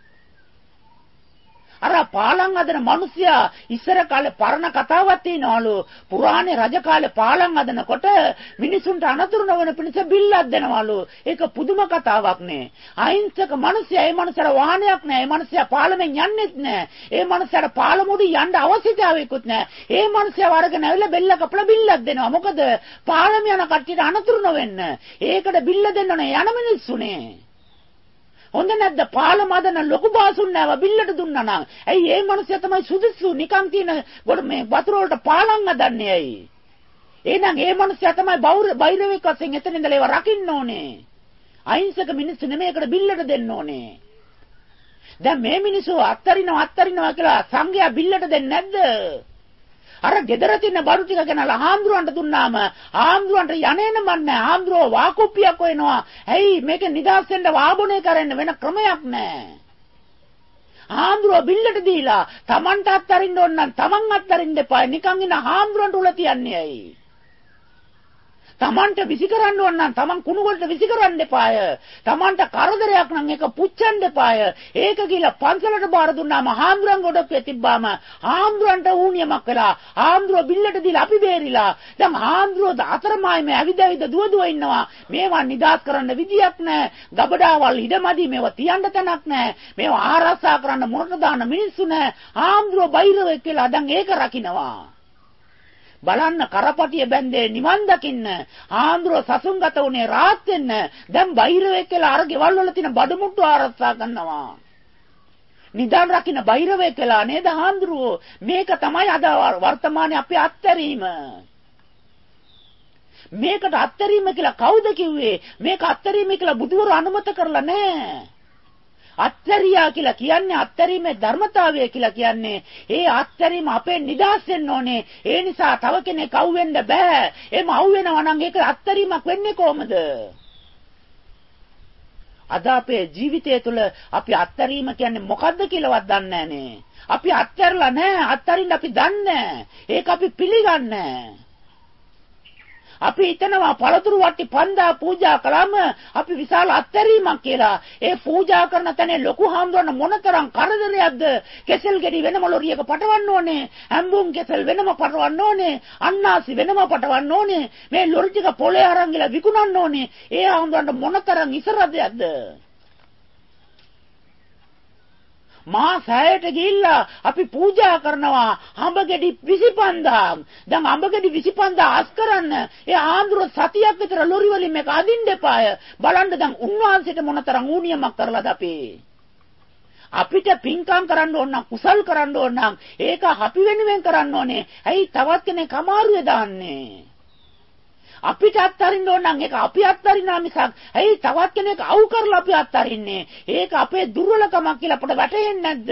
Speaker 2: අර පාලම් හදන මිනිසයා ඉස්සර කාලේ පරණ කතාවක් තියෙනවලු. පුරාණේ රජ කාලේ පාලම් හදනකොට මිනිසුන්ට අනතුරු නොවන පිණිස බිල්ලක් දෙනවලු. ඒක පුදුම කතාවක් නේ. අහිංසක මිනිසයා, ඒ මිනිසාට වාහනයක් නැහැ. ඒ මිනිසයා පාලමෙන් යන්නෙත් නැහැ. ඒ මිනිසාට පාලමුඩි යන්න අවශ්‍යතාවයකුත් නැහැ. ඒ මිනිසයා වරගෙන ඇවිල්ලා බෙල්ල කපලා බිල්ලක් දෙනවා. මොකද පාලම යන කට්ටියට අනතුරු නොවෙන්න. ඒකට බිල්ල දෙන්න ඕනේ යන මිනිස්සුනේ. හොඳ නැද්ද? පාලම හදන ලොකු බාසුන් නැව බිල්ලට දුන්නා නම්. ඇයි මේ මිනිස්සයා තමයි සුදුසු නිකන් තියෙන මේ වතුර වලට පාලම් හදන්නේ ඇයි? එහෙනම් මේ මිනිස්සයා තමයි බයිරවෙක් වශයෙන් එතන ඉඳලා ඒව රකින්න ඕනේ. අහිංසක මිනිස්සු නෙමෙයිකට බිල්ලට දෙන්න ඕනේ. දැන් මේ මිනිස්සු අත්තරිනවා කියලා සංඝයා බිල්ලට දෙන්නේ නැද්ද? අර ගෙදර තියෙන බඩු ටික ගෙනලා හාමුදුරන්ට දුන්නාම හාමුදුරන්ට යන්නේන මන්නේ. හාමුදුරෝ වාකුප්පියක් වෙනවා. ඇයි මේක නිදාස් වෙන්න වාබුනේ කරන්න වෙන ක්‍රමයක් නැහැ. හාමුදුරෝ බිල්ලට දීලා Tamanට අත්තරින්න ඕන නම් Taman අත්තරින්න එපා. නිකන් ඉන්න හාමුදුරන්ට උල තියන්නේ ඇයි? Tamanට විසි කරන්න ඕන නම් Taman කුණු වලට විසි කරන්න එපාය. Tamanට කරදරයක් නම් ඒක පුච්චන්න එපාය. ඒක කියලා පන්සලට බාර දුන්නාම හාමුදුරන් ගොඩක් තිබ්බාම හාමුදුරන්ට ඌනියමක් වෙලා හාමුදුරුවෝ බිල්ලට දීලා අපි බේරිලා. දැන් හාමුදුරුවෝ අතරමායම ඇවිද දුව ඉන්නවා. මේවා නිදාස් කරන්න විදියක් නැහැ. ගබඩාවල් ඉඩමදි මේවා තියන්න තැනක් නැහැ. මේවා ආරක්ෂා කරන්න මොනට දාන්න මිනිස්සු නැහැ. හාමුදුරුවෝ බයිරවෙක් කියලා දැන් ඒක රකින්නවා. බලන්න කරපටිය බැන්දේ නිවන් දකින්න. ආන්දරෝ සසුන්ගත උනේ රාත් වෙන්න. දැන් බයිරවෙක් කියලා අර ගෙවල් වල තියෙන බඩමුට්ටු ආරක්ෂා කරනවා. නිදාන් රකින්න බයිරවෙක් කියලා නේද ආන්දරෝ? මේක තමයි අද වර්තමානයේ අපේ අත්හැරීම. මේකට අත්හැරීම කියලා කවුද කිව්වේ? මේක අත්හැරීම කියලා බුදුවරු අනුමත කරලා නැහැ. අත්හැරියා කියලා කියන්නේ අත්හැරීමේ ධර්මතාවය කියලා කියන්නේ ඒ අත්හැරීම අපේ නිදහස් වෙන්න ඕනේ. ඒ නිසා තව කෙනෙක් අවු වෙන්න බෑ. එහෙම අවු වෙනවා නම් ඒක අත්හැරීමක් වෙන්නේ කොහමද? අද අපේ ජීවිතය තුළ අපි අත්හැරීම කියන්නේ මොකද්ද කියලාවත් දන්නේ නැහනේ. අපි අත්හැරලා නැහැ. අත්හරින්න අපි දන්නේ නැහැ. ඒක අපි පිළිගන්නේ නැහැ. අපි හිතනවා පළතුරු වට්ටි 5000 පූජා කළාම අපි විශාල අත්හැරීමක් කියලා. ඒ පූජා කරන තැනේ ලොකු හාමුදුරන මොනතරම් කරදරයක්ද? කෙසෙල් ගෙඩි වෙනම ලොරියක පටවන්න ඕනේ. හැම්බුම් කෙසෙල් වෙනම පටවන්න ඕනේ. අන්නාසි වෙනම පටවන්න ඕනේ. මේ ලොරි ටික පොලේ අරන් ගිහලා විකුණන්න ඕනේ. ඒ හාමුදුරන්ට මොනතරම් ඉසරදයක්ද? මා සෑයට ගිහිල්ලා අපි පූජා කරනවා අඹ ගෙඩි 25000. දැන් අඹ ගෙඩි 25000 අස් කරන්න ඒ ආන්දර සතියක් විතර ලොරි වලින් මේක අදින්න එපාය. බලන්න දැන් උන්වහන්සේට මොනතරම් ඌනියමක් කරලාද අපිට පින්කම් කරන්න ඕන නම් කුසල් කරන්න ඕන නම් ඒක අපි වෙනුවෙන් කරන්න ඕනේ. ඇයි තවත් කෙනෙක් අමාරුවේ දාන්නේ? අපිට අත්හරින්න ඕන නම් ඒක අපි අත්හරිනවා මිසක් ඇයි තවත් කෙනෙක් අවු කරලා අපි අත්හරින්නේ? ඒක අපේ දුර්වලකමක් කියලා අපට වැටහෙන්නේ නැද්ද?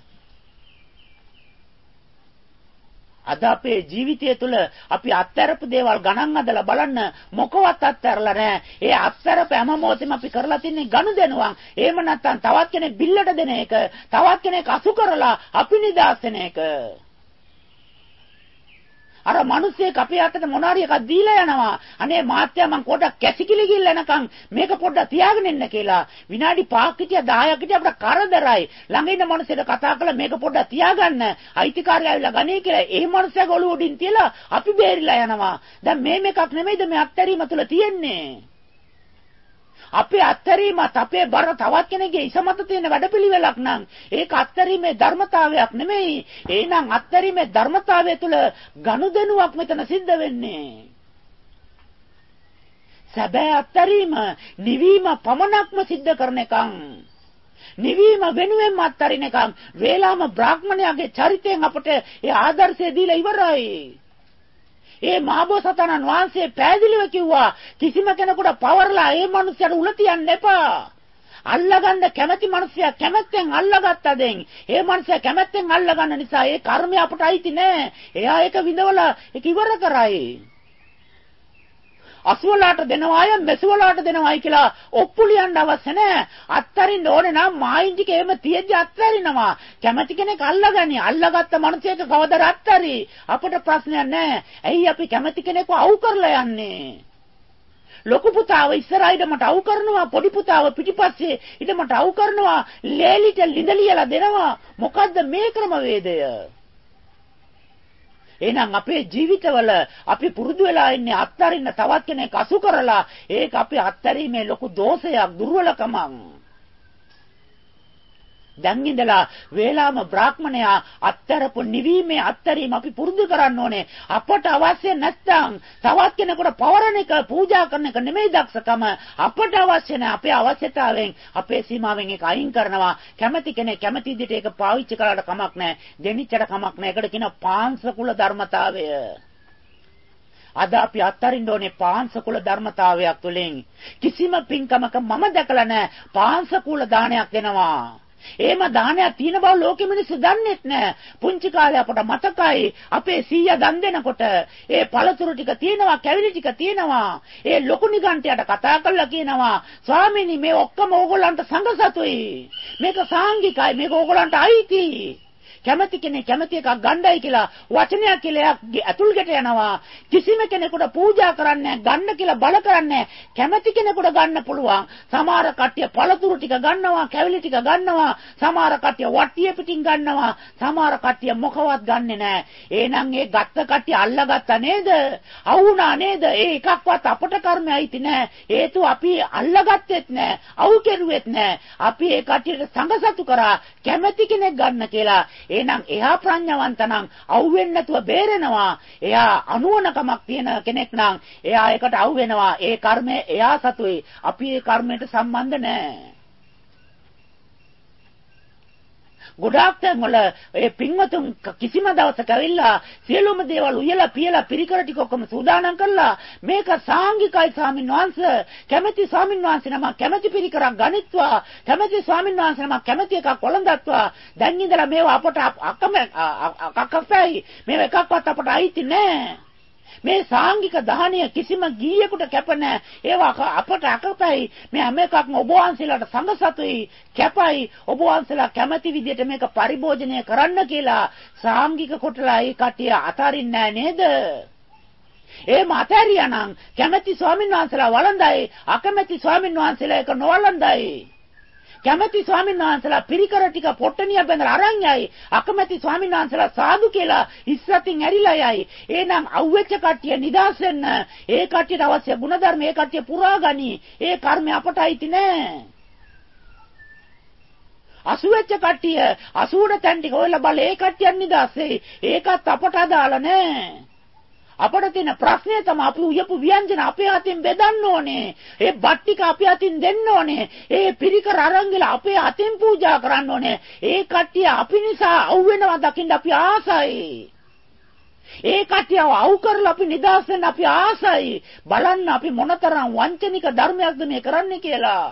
Speaker 2: අද අපේ ජීවිතය තුළ අපි අත්හැරපු දේවල් ගණන් අදලා බලන්න මොකවත් අත්හැරලා නැහැ. ඒ අත්හැරපු හැම මොහොතෙම අපි කරලා තින්නේ ගනුදෙනුවක්. එහෙම නැත්නම් තවත් කෙනෙක් බිල්ලට දෙන එක, තවත් කෙනෙක් අසු කරලා අපි නිදාස් වෙන එක. අර මිනිස්සෙක් අපේ අතට මොනාරි එකක් දීලා යනවා. අනේ මාත්‍යා මං පොඩ්ඩක් කැසිකිලි ගිල්ල එනකන් මේක පොඩ්ඩක් තියාගෙන ඉන්න කියලා. විනාඩි 5ක් හිටියා 10ක් හිටියා අපිට කරදරයි. ළඟ ඉන්න මිනිස්සෙක් කතා කළා මේක පොඩ්ඩක් තියාගන්න. අයිතිකාරය ඇවිල්ලා ගන්නේ කියලා. ඒ මිනිස්සයා ගොළු උඩින් තියලා අපි බේරිලා යනවා. දැන් මේකක් නෙමෙයිද මේ අත්හැරීම තුළ තියෙන්නේ. අපේ අත්හැරීමත් අපේ බර තවත් කෙනෙක්ගේ ඉස මත තියෙන වැඩපිළිවෙලක් නම් ඒක අත්හැරීමේ ධර්මතාවයක් නෙමෙයි. එහෙනම් අත්හැරීමේ ධර්මතාවය තුළ ගනුදෙනුවක් මෙතන සිද්ධ වෙන්නේ. සැබෑ අත්හැරීම නිවීම පමණක්ම සිද්ධ කරන එකක්. නිවීම වෙනුවෙන්ම අත්හරින එකක්. වේලාම බ්‍රාහ්මණයාගේ චරිතයෙන් අපට ඒ ආදර්ශය දීලා ඉවරයි. ඒ මහබෝසතාණන් වහන්සේ පැහැදිලිව කිව්වා කිසිම කෙනෙකුට පවර්ලා ඒ මනුස්සයාට උල තියන්න එපා. අල්ලගන්න කැමැති මනුස්සයා කැමැත්තෙන් අල්ලගත්තා දැන්. ඒ මනුස්සයා කැමැත්තෙන් අල්ලගන්න නිසා ඒ කර්මය අපට අයිති නෑ. එයා ඒක විඳවලා ඒක ඉවර කරයි. අසුවලාට දෙනවාය මෙසුවලාට දෙනවායි කියලා ඔප්පු ලියන්න අවශ්‍ය නැහැ. අත්තරින්න ඕනේ නම් මායින්ටික එහෙම තියෙද්දි අත්තරිනවා. කැමැති කෙනෙක් අල්ලගනි. අල්ලගත්ත මනුස්සයෙක් කවදාද අත්තරි? අපිට ප්‍රශ්නයක් නැහැ. ඇයි අපි කැමැති කෙනෙක්ව අවු කරලා යන්නේ? ලොකු පුතාව ඉස්සරහින් මට අවු කරනවා, පොඩි පුතාව පිටිපස්සේ ඉත මට අවු කරනවා, ලේලිට ලිඳලියලා දෙනවා. මොකද්ද මේ ක්‍රමවේදය? එහෙනම් අපේ ජීවිතවල අපි පුරුදු වෙලා ඉන්නේ අත්තරින්න තවත් කෙනෙක් අසු කරලා ඒක අපේ අත්තරීමේ ලොකු දෝෂයක්, දුර්වලකමක්. දැන් ඉඳලා වේලාම බ්‍රාහ්මණයා අත්තරපු නිවීමේ අත්තරීම අපි පුරුදු කරන්න ඕනේ. අපට අවශ්‍ය නැත්නම් තවත් කෙනෙකුට පවරන එක, පූජා කරන එක නෙමෙයි දක්ෂකම. අපට අවශ්‍ය නැහැ. අපේ අවශ්‍යතාවයෙන්, අපේ සීමාවෙන් ඒක අයින් කරනවා. කැමැති කෙනෙක් කැමැති විදිහට ඒක පාවිච්චි කළාට කමක් නැහැ. දෙනිච්චට කමක් නැහැ. ඒකට කියන පාංශකුල ධර්මතාවය. අද අපි අත්තරින්න ඕනේ පාංශකුල ධර්මතාවයක් තුළින්. කිසිම පින්කමක මම දැකලා නැහැ පාංශකුල දානයක් දෙනවා. එහෙම දානයක් තියෙන බව ලෝකෙ මිනිස්සු දන්නේත් නැහැ. පුංචි කාලේ අපට මතකයි අපේ සීයා දන් දෙනකොට ඒ පළතුරු ටික තියෙනවා, කැවිලි ටික තියෙනවා. ඒ ලොකු නිගන්ටයට කතා කරලා කියනවා ස්වාමීනි මේ ඔක්කොම ඕගොල්ලන්ට සංඝසතුයි. මේක සාංගිකයි. මේක ඕගොල්ලන්ට අයිතියි. කැමැති කෙනෙක් කැමැති එකක් ගණ්ඩායි කියලා වචනයක් කියලා ඇතුල්කට යනවා. කිසිම කෙනෙකුට පූජා කරන්නේ ගන්න කියලා බල කරන්නේ. කැමැති කෙනෙකුට ගන්න පුළුවන්. සමහර කට්ටිය පළතුරු ටික ගන්නවා, කැවිලි ටික ගන්නවා. සමහර කට්ටිය වට්ටිය පිටින් ගන්නවා. සමහර කට්ටිය මොකවත් ගන්නෙ නැහැ. එහෙනම් ඒ ගත්ත කට්ටිය අල්ලගත්තා නේද? අවුනා නේද? ඒ එකක්වත් අපට කර්මය අයිති නැහැ. හේතුව අපි අල්ලගත්තෙත් නැහැ. අවු කෙරුවෙත් නැහැ. අපි ඒ කට්ටියට සංඝසතු කරා කැමැති කෙනෙක් ගන්න කියලා. එහෙනම් එහා ප්‍රඥාවන්ත නම් අවුෙන්නේ නැතුව බේරෙනවා. එයා අනුවණකමක් තියෙන කෙනෙක් නම් එයා ඒකට අවු වෙනවා. ඒ කර්මය එයා සතුයි. අපි ඒ කර්මයට සම්බන්ධ නැහැ. ගොඩාක් තැන්වල ඒ පින්වතුන් කිසිම දවසක ඇවිල්ලා සියලුම දේවල් උයලා පියලා පිරිකර ටික ඔක්කොම සූදානම් කරලා මේක සාංගිකයි ස්වාමීන් වහන්සේ. කැමැති ස්වාමීන් වහන්සේ නම කැමැති පිරිකරක් ගනිත්වා. කැමැති ස්වාමීන් වහන්සේ නම කැමැති එකක් වළඳත්වා. දැන් ඉඳලා මේවා අපට අකපයි. මේව එකක්වත් අපට අයිති නෑ. මේ සාංගික දහණිය කිසිම ගීයකට කැප නැහැ. ඒවා අපට අකපයි. මේ හැම එකක්ම ඔබ වහන්සේලාට සංඝසතුයි කැපයි. ඔබ වහන්සේලා කැමැති විදිහට මේක පරිභෝජනය කරන්න කියලා සාංගික කොටලා ඒ කටිය අතාරින්නේ නේද? එහෙම අතාරියා නම් කැමැති ස්වාමීන් වහන්සේලා වළඳයි, අකමැති ස්වාමීන් වහන්සේලා ඒක නොවළඳයි. කැමැති ස්වාමීන් වහන්සේලා පිරිකර ටික පොට්ටනිය බඳලා අරන් යයි. අකමැති ස්වාමීන් වහන්සේලා සාදු කියලා ඉස්සතින් ඇරිලා යයි. එහෙනම් අවුෙච්ච කට්ටිය නිදාස් වෙන්න. ඒ කට්ටියට අවශ්‍ය ගුණධර්ම ඒ කට්ටිය පුරා ගනි. ඒ කර්මය අපට අයිති නෑ. අසුවෙච්ච කට්ටිය අසුවන තැන් ටික ඔයලා බල ඒ කට්ටියන් නිදාස් වෙයි. ඒකත් අපට අදාළ නෑ. අපට තියෙන ප්‍රශ්නය තමයි අපි උයපු ව්‍යංජන අපේ අතින් බෙදන්න ඕනේ. ඒ බත් ටික අපේ අතින් දෙන්න ඕනේ. ඒ පිරිකර අරන් අපේ අතින් පූජා කරන්න ඕනේ. ඒ කට්ටිය අපි නිසා අවුවෙනවා දකින්න අපි ආසයි. ඒ කට්ටිය අවු කරලා අපි නිදාස් වෙන්න අපි ආසයි. බලන්න අපි මොනතරම් වංචනික ධර්මයක්ද මේ කරන්නේ කියලා.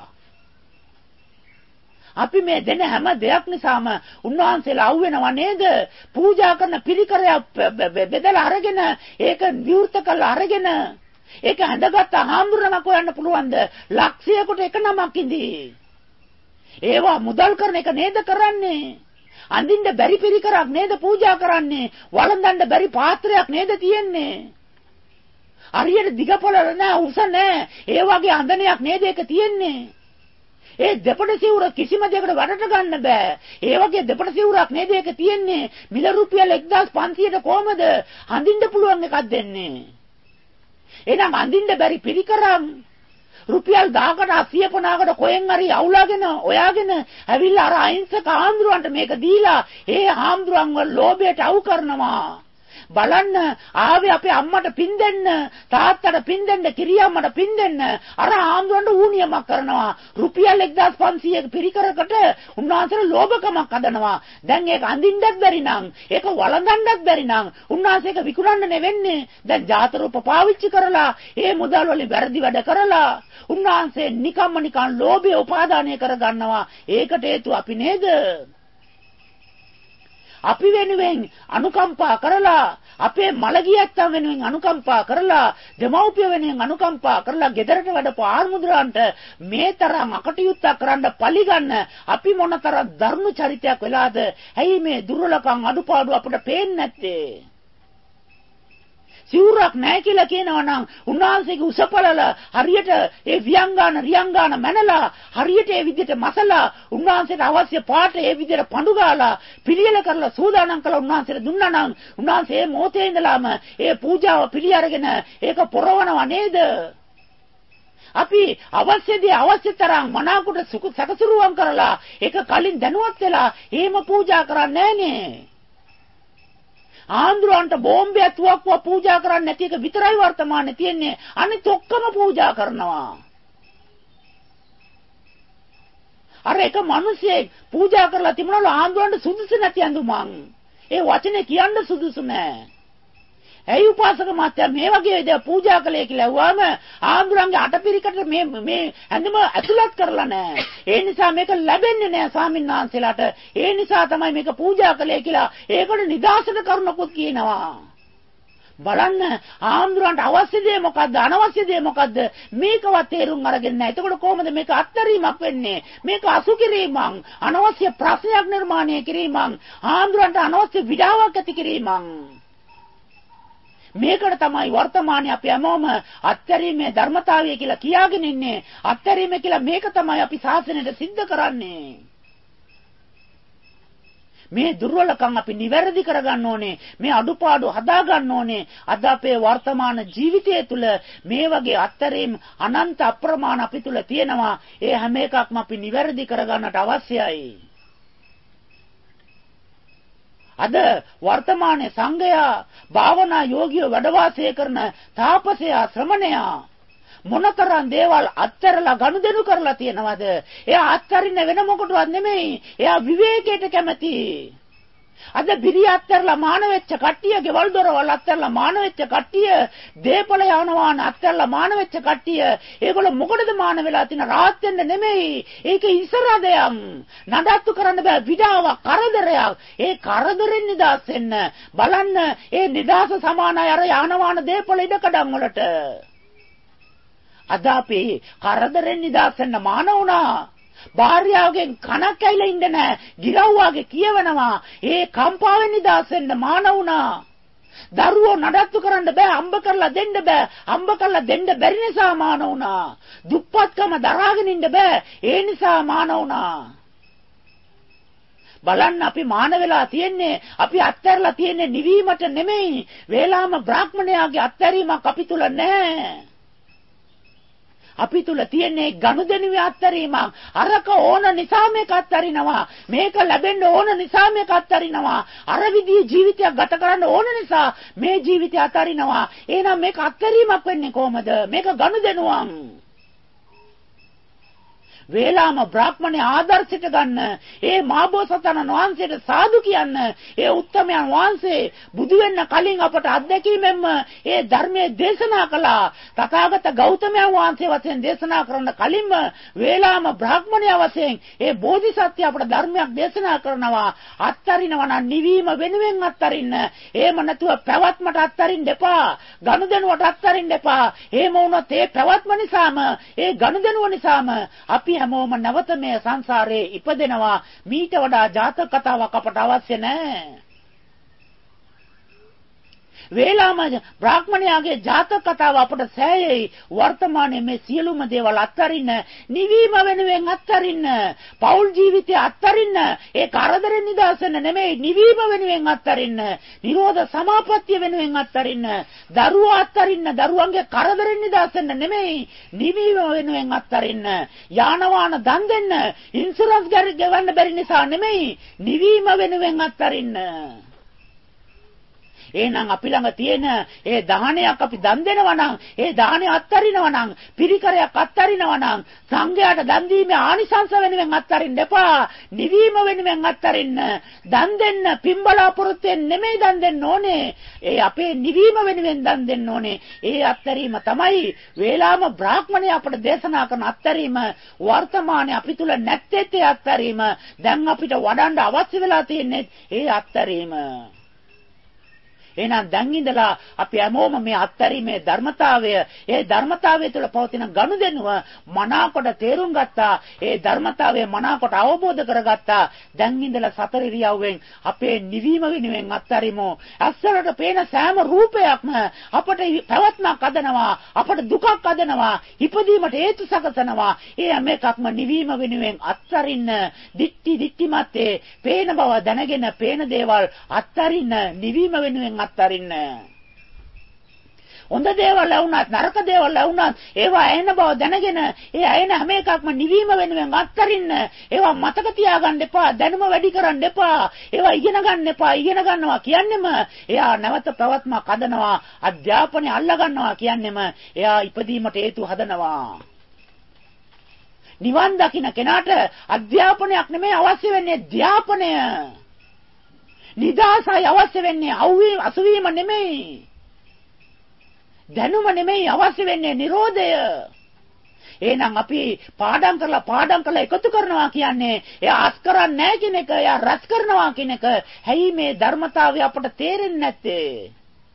Speaker 2: අපි මේ දෙන හැම දෙයක් නිසාම උන්වහන්සේලා අවුවෙනව නේද? පූජා කරන පිරිකරය බෙදලා අරගෙන ඒක විවෘත කරලා අරගෙන ඒක හඳගත්ත හාමුදුරනක් හොයන්න පුළුවන්ද? ලක්ෂයකට එක නමක් ඉඳී. ඒවා මුදල් කරන එක නේද කරන්නේ? අඳින්න බැරි පිරිකරක් නේද පූජා කරන්නේ? වළඳන්න බැරි පාත්‍රයක් නේද තියෙන්නේ? හරියට දිගපොළ නැහැ, උස නැහැ. ඒ වගේ අඳනයක් නේද ඒක තියෙන්නේ? ඒ දෙපඩ සිවුර කිසිම දෙයකට වඩට ගන්න බෑ. ඒ වගේ දෙපඩ සිවුරක් නේද ඒක තියෙන්නේ? මිල රුපියල් 1500ට කොහමද අඳින්න පුළුවන් එකක් දෙන්නේ? එහෙනම් අඳින්න බැරි පිරිකරම් රුපියල් 1000කට 80 50කට කොහෙන් හරි අවුලාගෙන ඔයාගෙන ඇවිල්ලා අර අහිංසක ආම්දුරන්ට මේක දීලා ඒ ආම්දුරන්ව ලෝභයට අවු කරනවා. බලන්න ආවේ අපේ අම්මට පින් දෙන්න, තාත්තට පින් දෙන්න, කිරියම්මට පින් දෙන්න. අර ආම්දුරන්ට ඌනියමක් කරනවා. රුපියල් 1500ක පිරිකරකට උන්වහන්සේලා ලෝභකමක් හදනවා. දැන් ඒක අඳින්නත් බැරි නම්, ඒක වළඳන්නත් බැරි නම් උන්වහන්සේ ඒක විකුණන්න නෙවෙන්නේ. දැන් ජාත රූප පාවිච්චි කරලා, ඒ මුදල් වලින් වැරදි වැඩ කරලා උන්වහන්සේ නිකම්ම නිකන් ලෝභය උපාදානය කරගන්නවා. ඒකට හේතුව අපි නේද? අපි වෙනුවෙන් අනුකම්පා කරලා, අපේ මළගියත්තන් වෙනුවෙන් අනුකම්පා කරලා, දෙමව්පිය වෙනුවෙන් අනුකම්පා කරලා ගෙදරට වැඩපු ආර්මුද්‍රාන්ට මේ තරම් අකටයුත්තක් කරන්න පලිගන්න අපි මොනතරම් ධර්ම චරිතයක් වෙලාද? ඇයි මේ දුර්වලකම් අඩුපාඩු අපිට පේන්නේ නැත්තේ? සිවුරක් නැහැ කියලා කියනවා නම් උන්වහන්සේගේ උසපළල හරියට ඒ රියංගාන මැනලා හරියට ඒ විදිහට මසලා උන්වහන්සේට අවශ්‍ය පාට ඒ විදිහට පඳු ගාලා පිළියෙල කරලා සූදානම් කළා උන්වහන්සේට දුන්නා නම් උන්වහන්සේ මේ මොහොතේ ඉඳලාම ඒ පූජාව පිළි අරගෙන ඒක පොරවනවා නේද? අපි අවශ්‍ය තරම් මනාවකට සැකසුරුවම් කරලා ඒක කලින් දැනුවත් වෙලා එහෙම පූජා කරන්නේ නැහනේ. ආන්දරන්ට බෝම්බයක් තුවක්කුව පූජා කරන්නේ නැති එක විතරයි වර්තමානයේ තියෙන්නේ. අනිත් ඔක්කොම පූජා කරනවා. අර එක මිනිහෙක් පූජා කරලා තිබුණලු ආන්දරන්ට සුදුසු නැති ඇඳුමක්. ඒ වචනේ කියන්න සුදුසු නෑ. ඇයි උපාසක මාත්‍යා මේ වගේ දේ පූජා කළේ කියලා අහුවාම ආන්දරන්ගේ අටපිරිකට මේ ඇඳුම ඇතුළත් කරලා නෑ. ඒ නිසා මේක ලැබෙන්නේ නෑ ස්වාමීන් වහන්සේලාට. ඒ නිසා තමයි මේක පූජා කළේ කියලා ඒකට නිදාසන කරුණකුත් කියනවා. බලන්න ආන්දරන්ට අවශ්‍ය දේ මොකද්ද, අනවශ්‍ය දේ මොකද්ද මේකවත් තේරුම් අරගෙන නැහැ. එතකොට කොහොමද මේක අත්හැරීමක් වෙන්නේ? මේක අසුකිරීමක්, අනවශ්‍ය ප්‍රශ්නයක් නිර්මාණය කිරීමක්, ආන්දරන්ට අනවශ්‍ය විඩාවක් ඇති කිරීමක්. මේකට තමයි වර්තමානයේ අපි හැමෝම අත්හැරීමේ ධර්මතාවය කියලා කියාගෙන ඉන්නේ. අත්හැරීම කියලා මේක තමයි අපි ශාසනයට සිද්ධ කරන්නේ. මේ දුර්වලකම් අපි නිවැරදි කරගන්න ඕනේ. මේ අඩුපාඩු හදා ගන්න ඕනේ. අද අපේ වර්තමාන ජීවිතය තුළ මේ වගේ අත්හැරීම් අනන්ත අප්‍රමාණ අපි තුළ තියෙනවා. ඒ හැම එකක්ම අපි නිවැරදි කරගන්නට අවශ්‍යයි. අද වර්තමානයේ සංඝයා භාවනා යෝගියෝ වැඩ වාසය කරන තාපසයා ශ්‍රමණයා මොනතරම් දේවල් අත්හැරලා ගනුදෙනු කරලා තියෙනවද? එයා අත්හරින්න වෙන මොකටවත් නෙමෙයි. එයා විවේකයට කැමති. අද බිරිය අත්හැරලා මාන වෙච්ච කට්ටිය, ගෙවල් දොරවල් අත්හැරලා මාන වෙච්ච කට්ටිය, දීපල යවනවාන අත්හැරලා මාන වෙච්ච කට්ටිය, ඒගොල්ලෝ මොකටද මාන වෙලා තියෙන? රාහත් වෙන්න නෙමෙයි. ඒක ඉස්සරහදයක්. නඩත්තු කරන්න බෑ, විඩාවක්, කරදරයක්. ඒ කරදරෙන් නිදහස් වෙන්න බලන්න. ඒ නිදහස සමානයි අර යවනවාන දීපල ඉඩකඩම් වලට. අද අපි කරදරෙන් නිදහස් වෙන්න මාන වුණා. භාර්යාවගෙන් කනක් ඇවිල්ලා ඉන්න නෑ, ගිරව්වාගේ කියවනවා. ඒ කම්පාවෙන් නිදහස් වෙන්න මාන වුණා. දරුවෝ නඩත්තු කරන්න බෑ, අම්බ කරලා දෙන්න බෑ. අම්බ කරලා දෙන්න බැරි නිසා මාන වුණා. දුප්පත්කම දරාගෙන ඉන්න බෑ, ඒ නිසා මාන වුණා. බලන්න අපි මාන වෙලා තියෙන්නේ, අපි අත්හැරලා තියෙන්නේ නිවීමට නෙමෙයි. වේලාම බ්‍රාහ්මණයාගේ අත්හැරීමක් අපි තුල නැහැ. අපි තුල තියෙන්නේ ගනුදෙනුවේ අත්හැරීමක්. අරක ඕන නිසා මේක අත්හරිනවා. මේක ලැබෙන්න ඕන නිසා මේක අත්හරිනවා. අර විදිහේ ජීවිතයක් ගත කරන්න ඕන නිසා මේ ජීවිතය අත්හරිනවා. එහෙනම් මේක අත්හැරීමක් වෙන්නේ කොහමද? මේක ගනුදෙනුවක්. වේලාම බ්‍රාහ්මණය ආදර්ශයට ගන්න, ඒ මාබෝසතාණන් වහන්සේට සාදු කියන්න, ඒ උත්තමයන් වහන්සේ බුදු වෙන්න කලින් අපට අත්දැකීමෙන්ම ඒ ධර්මයේ දේශනා කළා. තථාගත ගෞතමයන් වහන්සේ වශයෙන් දේශනා කරන කලින්ම වේලාම බ්‍රාහ්මණය වශයෙන් ඒ බෝධිසත්වය අපට ධර්මයක් දේශනා කරනවා. අත්තරිනවා නම් නිවීම වෙනුවෙන් අත්තරින්න. එහෙම නැතුව පැවැත්මට අත්තරින්න එපා. ගනුදෙනුවට අත්තරින්න එපා. එහෙම වුණොත් ඒ පැවැත්ම නිසාම, ඒ ගනුදෙනුව නිසාම අපි අපි හැමෝම නැවත මේ සංසාරේ ඉපදෙනවා. මීට වඩා ජාතක කතාවක් අපට අවශ්‍ය නැහැ. වේලාම බ්‍රාහ්මණයාගේ ජාතක කතාව අපට සෑයෙයි. වර්තමානයේ මේ සියලුම දේවල් අත්හරින්න, නිවීම වෙනුවෙන් අත්හරින්න, පෞල් ජීවිතය අත්හරින්න, ඒ කරදරෙන් නිදහස් වෙන්න නෙමෙයි, නිවීම වෙනුවෙන් අත්හරින්න, නිරෝධ සමාපත්තිය වෙනුවෙන් අත්හරින්න, දරුවා අත්හරින්න, දරුවන්ගේ කරදරෙන් නිදහස් වෙන්න නෙමෙයි, නිවීම වෙනුවෙන් අත්හරින්න, යාන වාහන දන් දෙන්න, ඉන්ෂුරන්ස් ගෙවන්න බැරි නිසා නෙමෙයි, නිවීම වෙනුවෙන් අත්හරින්න. එහෙනම් අපි ළඟ තියෙන ඒ දානයක් අපි දන් දෙනවා නම්, ඒ දානය අත්හරිනවා නම්, පිරිකරයක් අත්හරිනවා නම්, සංඝයාට දන් දීමේ ආනිසංස වෙනුවෙන් අත්හරින්න එපා. නිවීම වෙනුවෙන් අත්හරින්න. දන් දෙන්න පින්බලාපොරොත්තුෙන් නෙමෙයි දන් දෙන්න ඕනේ. ඒ අපේ නිවීම වෙනුවෙන් දන් දෙන්න ඕනේ. ඒ අත්හැරීම තමයි වේලාම බ්‍රාහ්මණය අපට දේශනා කරන අත්හැරීම. වර්තමානයේ අපි තුල නැත්තේ ඒ අත්හැරීම. දැන් අපිට වඩන්න අවශ්‍ය වෙලා තියෙන්නේ ඒ අත්හැරීම. එහෙනම් දැන් ඉඳලා අපි හැමෝම මේ අත්තරීමේ ධර්මතාවය, ඒ ධර්මතාවය තුළ පවතින ගනුදෙනුව මනාකොට තේරුම් ගත්තා. ඒ ධර්මතාවය මනාකොට අවබෝධ කරගත්තා. දැන් ඉඳලා සතර ඉරියව්වෙන් අපේ නිවීම වෙනුවෙන් අත්තරීමු. ඇස්සරට පේන සෑම රූපයක්ම අපට පැවැත්මක් අදනවා, අපට දුකක් අදනවා, ඉපදීමට හේතු සකසනවා. ඒ හැම එකක්ම නිවීම වෙනුවෙන් අත්තරින්න. දික්ටි මතේ පේන බව දැනගෙන පේන දේවල් අත්තරින්න, නිවීම වෙනුවෙන් අත්තරින්න. හොඳ දේවල් ලැබුණත් නරක දේවල් ලැබුණත් ඒවා ඇයෙන බව දැනගෙන ඒ ඇයෙන හැම එකක්ම නිවීම වෙනුවෙන් අත්තරින්න. ඒවා මතක තියාගන්න එපා, දැනුම වැඩි කරන්න එපා, ඒවා ඉගෙන ගන්න එපා. ඉගෙන ගන්නවා කියන්නෙම එයා නැවත පැවැත්මක් හදනවා, අධ්‍යාපනය අල්ල ගන්නවා කියන්නෙම එයා ඉපදීමට හේතු හදනවා. නිවන් දකින්න කෙනාට අධ්‍යාපනයක් නෙමෙයි අවශ්‍ය වෙන්නේ, ධ්‍යාපනය. නිදාසයි අවශ්‍ය වෙන්නේ, අසුවීම නෙමෙයි, දැනුම නෙමෙයි අවශ්‍ය වෙන්නේ, නිරෝධය. එහෙනම් අපි පාඩම් කරලා එකතු කරනවා කියන්නේ එයා අස් කරන්නේ නැහැ කියන එක, එයා රැස් කරනවා කියන එක. හැයි මේ ධර්මතාවය අපට තේරෙන්නේ නැත්තේ.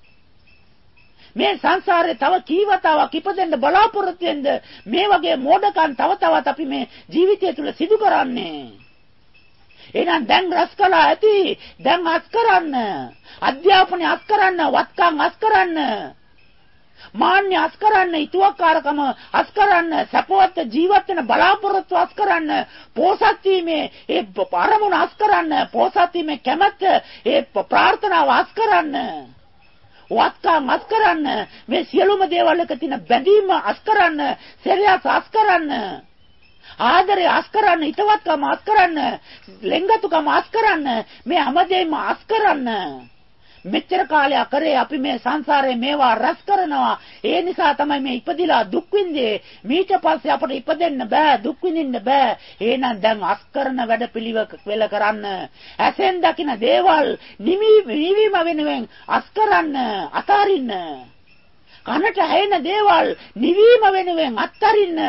Speaker 2: මේ සංසාරේ තව කීවතාවක් ඉපදෙන්න බලාපොරොත්තු වෙන්න මේ වගේ මෝඩකම් තව තවත් අපි මේ ජීවිතය තුළ සිදු කරන්නේ. එහෙනම් දැන් රැස් කළා ඇති, දැන් අස් කරන්න. අධ්‍යාපනය අස් කරන්න, වත්කම් අස් කරන්න, මාන්‍ය අස් කරන්න, ඊතුවක්කාරකම අස් කරන්න, සපවත් ජීවත් වෙන බලාපොරොත්තු අස් කරන්න, පෝසත් වීමේ ඒ අරමුණ අස් කරන්න, පෝසත් වීමේ කැමැත්ත, ඒ ප්‍රාර්ථනාව අස් කරන්න, වත්කම් අස් කරන්න, මේ සියලුම දේවල් එක තියෙන බැඳීම අස් කරන්න, සෙරියස් අස් කරන්න, ආදරය අස් කරන්න, හිතවත්කම අස් කරන්න, ලෙන්ගතුකම අස් කරන්න, මේ හැමදේම අස් කරන්න. මෙච්චර කාලයක් කරේ අපි මේ සංසාරේ මේවා රැස් කරනවා. ඒ නිසා තමයි මේ ඉපදිලා දුක් විඳේ. මීට පස්සේ අපට ඉපදෙන්න බෑ, දුක් විඳින්න බෑ. එහෙනම් දැන් අස් කරන වැඩ පිළිවෙල කරන්න. ඇසෙන් දකින දේවල් නිවීම වෙනුවෙන් අස් කරන්න, අතාරින්න. කනට ඇහෙන දේවල් නිවීම වෙනුවෙන් අත්තරින්න.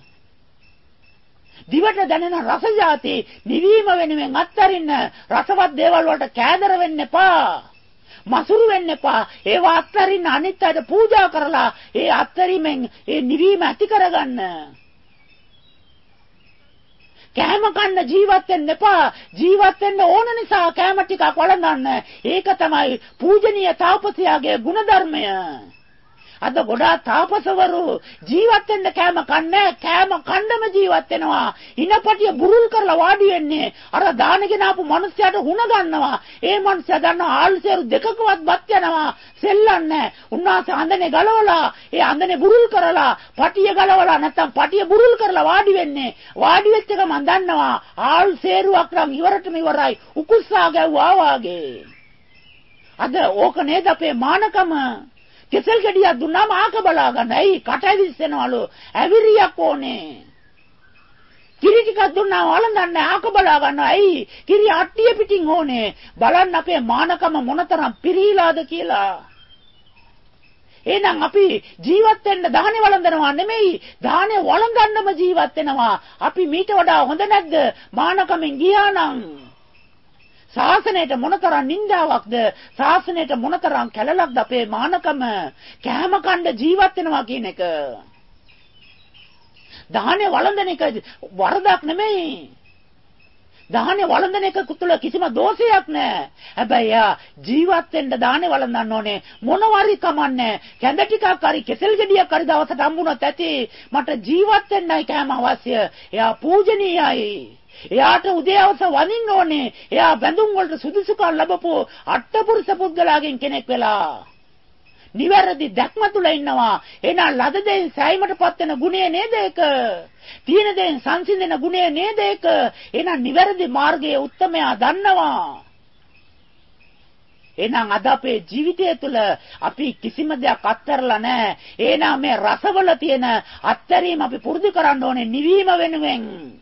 Speaker 2: දිවට දැනෙන රස જાති නිවීම වෙනුවෙන් අත්තරින්න. රසවත් දේවල් වලට කෑදර වෙන්න එපා, මසුරු වෙන්න එපා. ඒවා අත්තරින්න, අනිත් අයට පූජා කරලා ඒ අත්තරීමෙන් ඒ නිවීම ඇති කරගන්න. කෑම කන්න ජීවත් වෙන්න එපා. ජීවත් වෙන්න ඕන නිසා කෑම ටිකක් වළඳන්න. ඒක තමයි පූජනීය තාපසයාගේ ගුණධර්මය. අද ගොඩාක් තාපසවරු ජීවත් වෙන්න කෑම කන්නේ, කෑම කන්නම ජීවත් වෙනවා. ඉනපටිය බුරුල් කරලා වාඩි වෙන්නේ. අර දානගෙන ආපු මිනිස්සයාට හුණ ගන්නවා. ඒ මිනිස්සයා දන්නවා ආල්සේරු දෙකකවත් බත් යනවා, සෙල්ලන්නේ. උන්වහන්සේ අඳනේ ගලවලා, ඒ අඳනේ බුරුල් කරලා, පටිය ගලවලා නැත්තම් පටිය බුරුල් කරලා වාඩි වෙන්නේ. වාඩි වෙච්ච එක මම දන්නවා ආල්සේරුවක් නම් ඉවරටම ඉවරයි. උකුස්සා ගැව්වා වාගේ. අද ඕක නේද අපේ මානකම. කෙසල් ගෙඩියක් දුන්නාම ආක බලා ගන්න. ඇයි කට ඇවිස්සෙනවලු, ඇවිරියක් ඕනේ. කිරි ටිකක් දුන්නාම වළඳන්නේ, ආක බලා ගන්න. ඇයි කිරි අට්ටිය පිටින් ඕනේ. බලන්න අපේ මානකම මොනතරම් පිරීලාද කියලා. එහෙනම් අපි ජීවත් වෙන්න දාහනේ වළඳනවා නෙමෙයි, දාහනේ වළඳන්නම ජීවත් වෙනවා. අපි මීට වඩා හොඳ නැද්ද මානකමෙන් ගියා නම්? ශාසනයට මොනතරම් නින්දාවක්ද, ශාසනයට මොනතරම් කැලලක්ද අපේ මානකම. කෑම කන්න ජීවත් වෙනවා කියන එක. දාහනේ වළඳන එක වරදක් නෙමෙයි. දාහනේ වළඳන එක තුළ කිසිම දෝෂයක් නැහැ. හැබැයි යා ජීවත් වෙන්න දාහනේ වළඳන්න ඕනේ. මොනවාරි කමන්නේ. කැඳ ටිකක් හරි කෙසෙල් ගෙඩියක් හරි දවසට හම්බුනොත් ඇති. මට ජීවත් වෙන්නයි කෑම අවශ්‍ය. එයා පූජනීයයි. එයාට උදේ හවස වඳින්න ඕනේ. එයා බඳුන් වලට සුදුසුකම් ලැබපු අට්ඨපුරුෂ පුද්ගලයන් කෙනෙක් වෙලා. නිවැරදි දැක්ම තුල ඉන්නවා. එහෙනම් ලද දෙයින් සෑයීමටපත් වෙන ගුණය නේද ඒක? තියෙන දෙයින් සංසිඳෙන ගුණය නේද ඒක? එහෙනම් නිවැරදි මාර්ගයේ උත්තමයා දන්නවා. එහෙනම් අද අපේ ජීවිතය තුළ අපි කිසිම දෙයක් අත්හැරලා නැහැ. එහෙනම් මේ රසවල තියෙන අත්හැරීම අපි පුරුදු කරන්න ඕනේ නිවීම වෙනුවෙන්.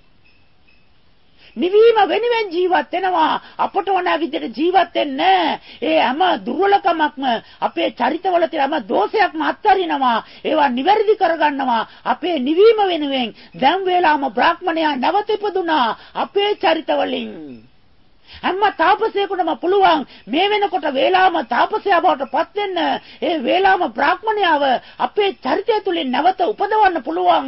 Speaker 2: නිවීම වෙනුවෙන් ජීවත් වෙනවා. අපට ඕන විදිහට ජීවත් වෙන්නේ. ඒ හැම දුර්වලකමක්ම අපේ චරිතවල තියෙන හැම දෝෂයක්ම අත්හරිනවා. ඒවා නිවැරදි කරගන්නවා. අපේ නිවීම වෙනුවෙන් දැන් වේලාම බ්‍රාහ්මණයා නැවත ඉපදුනා අපේ චරිතවලින්. හැම තාපසයෙකුටම පුළුවන් මේ වෙනකොට වේලාම තාපසයා බවට පත් වෙන්න. ඒ වේලාම බ්‍රාහ්මණයාව අපේ චරිතය තුලින් නැවත උපදවන්න පුළුවන්.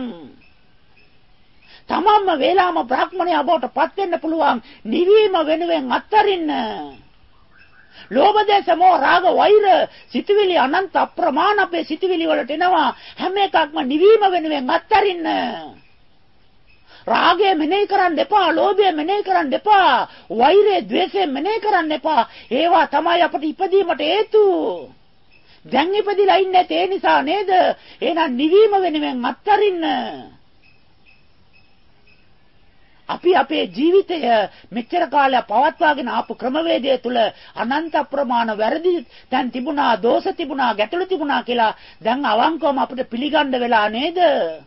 Speaker 2: තමන්ම වේලාම බ්‍රාහ්මණයා බවට පත් වෙන්න පුළුවන්. නිවීම වෙනුවෙන් අත්තරින්න. ලෝභ දේශ මොහ රාග වෛර සිතුවිලි අනන්ත අප්‍රමාණ අපේ සිතුවිලි වලට එනවා. හැම එකක්ම නිවීම වෙනුවෙන් අත්තරින්න. රාගය මෙනෙහි කරන්න එපා, ලෝභය මෙනෙහි කරන්න එපා, වෛරය ද්වේෂය මෙනෙහි කරන්න එපා. ඒවා තමයි අපට ඉපදීමට හේතු. දැන් ඉපදිලා ඉන්නේ ඒ නිසා නේද? එහෙනම් නිවීම වෙනුවෙන් අත්තරින්න. අපි අපේ ජීවිතය මෙච්චර කාලයක් පවත්වාගෙන ආපු ක්‍රමවේදය තුළ අනන්ත අප්‍රමාණ වැරදි දැන් තිබුණා, දෝෂ තිබුණා, ගැටලු තිබුණා කියලා දැන් අවංකවම අපිට පිළිගන්න වෙලා නේද?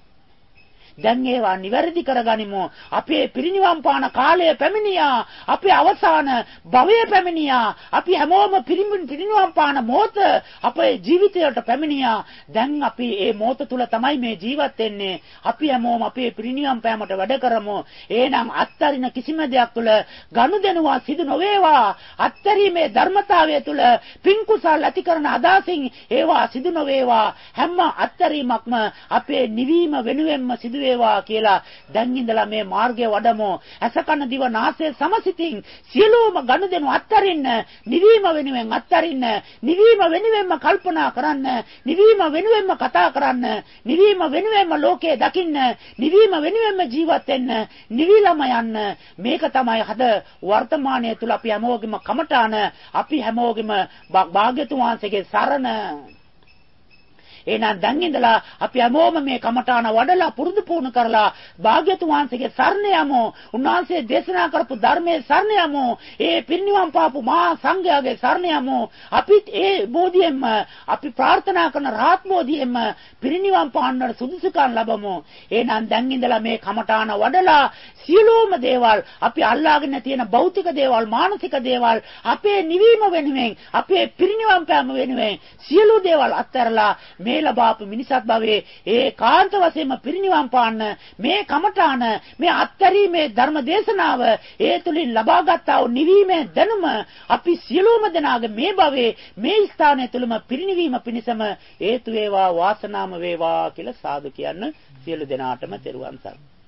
Speaker 2: දැන් ඒවා නිවැරදි කරගනිමු. අපේ පිරිනිවන් පාන කාලය පැමිණියා. අපේ අවසාන භවය පැමිණියා. අපි හැමෝම පිරිනිවන් පාන මොහොත අපේ ජීවිතයට පැමිණියා. දැන් අපි මේ මොහොත තුල තමයි මේ ජීවත් වෙන්නේ. අපි හැමෝම අපේ පිරිනිවන් පෑමට වැඩ කරමු. එහෙනම් අත්තරින කිසිම දෙයක් තුල ගනුදෙනුවා සිදු නොවේවා. අත්තරීමේ ධර්මතාවය තුල පින්කුසල් ඇති කරන අදහසින් ඒවා සිදු නොවේවා. හැම අත්තරීමක්ම අපේ නිවීම වෙනුවෙන්ම සිදු වේවා කියලා දැන් ඉඳලා මේ මාර්ගය වඩමු. අසකන දිව නාසය සමසිතින් සියලුම ගනුදෙනු අත්තරින්න. නිවීම වෙනුවෙන් අත්තරින්න. නිවීම වෙනුවෙන්ම කල්පනා කරන්න. නිවීම වෙනුවෙන්ම කතා කරන්න. නිවීම වෙනුවෙන්ම ලෝකය දකින්න. නිවීම වෙනුවෙන්ම ජීවත් වෙන්න. නිවිලම යන්න. මේක තමයි හද වර්තමානයේ තුල අපි හැමෝගෙම කමඨාන. අපි හැමෝගෙම භාග්‍යතුන් වහන්සේගේ සරණ. එහෙනම් දැන් ඉඳලා අපි හැමෝම මේ කමඨාන වඩලා පුරුදු පුහුණු කරලා භාග්‍යතුන් වහන්සේගේ සරණ යමු. උන්වහන්සේ දේශනා කරපු ධර්මයේ සරණ යමු. ඒ පිරිනිවන් පාපු මහා සංඝයාගේ සරණ යමු. අපිත් ඒ බෝධියෙන්ම අපි ප්‍රාර්ථනා කරන රාහත් බෝධියෙන්ම පිරිනිවන් පාන්නට සුදුසුකම් ලැබමු. එහෙනම් දැන් ඉඳලා මේ කමඨාන වඩලා සියලුම දේවල් අපි අල්ලාගෙන තියෙන භෞතික දේවල්, මානසික දේවල් අපේ නිවීම වෙනුවෙන්, අපේ පිරිනිවන් පෑම වෙනුවෙන් සියලු දේවල් අත්හැරලා මේ ලබාපු මිනිසත් භවයේ ඒකාන්ත වශයෙන්ම පිරිනිවන් පාන්න මේ කමඨාන, මේ අත්තරීමේ ධර්ම දේශනාව ඒ තුලින් ලබාගත්තා වූ නිවීමේ දැනුම අපි සියලුම දෙනාගේ මේ භවයේ මේ ස්ථානය තුලම පිරිනිවීම පිණිසම හේතු වේවා, වාසනාම වේවා කියලා සාදු කියන්න සියලු දෙනාටම තෙරුවන් සරණයි.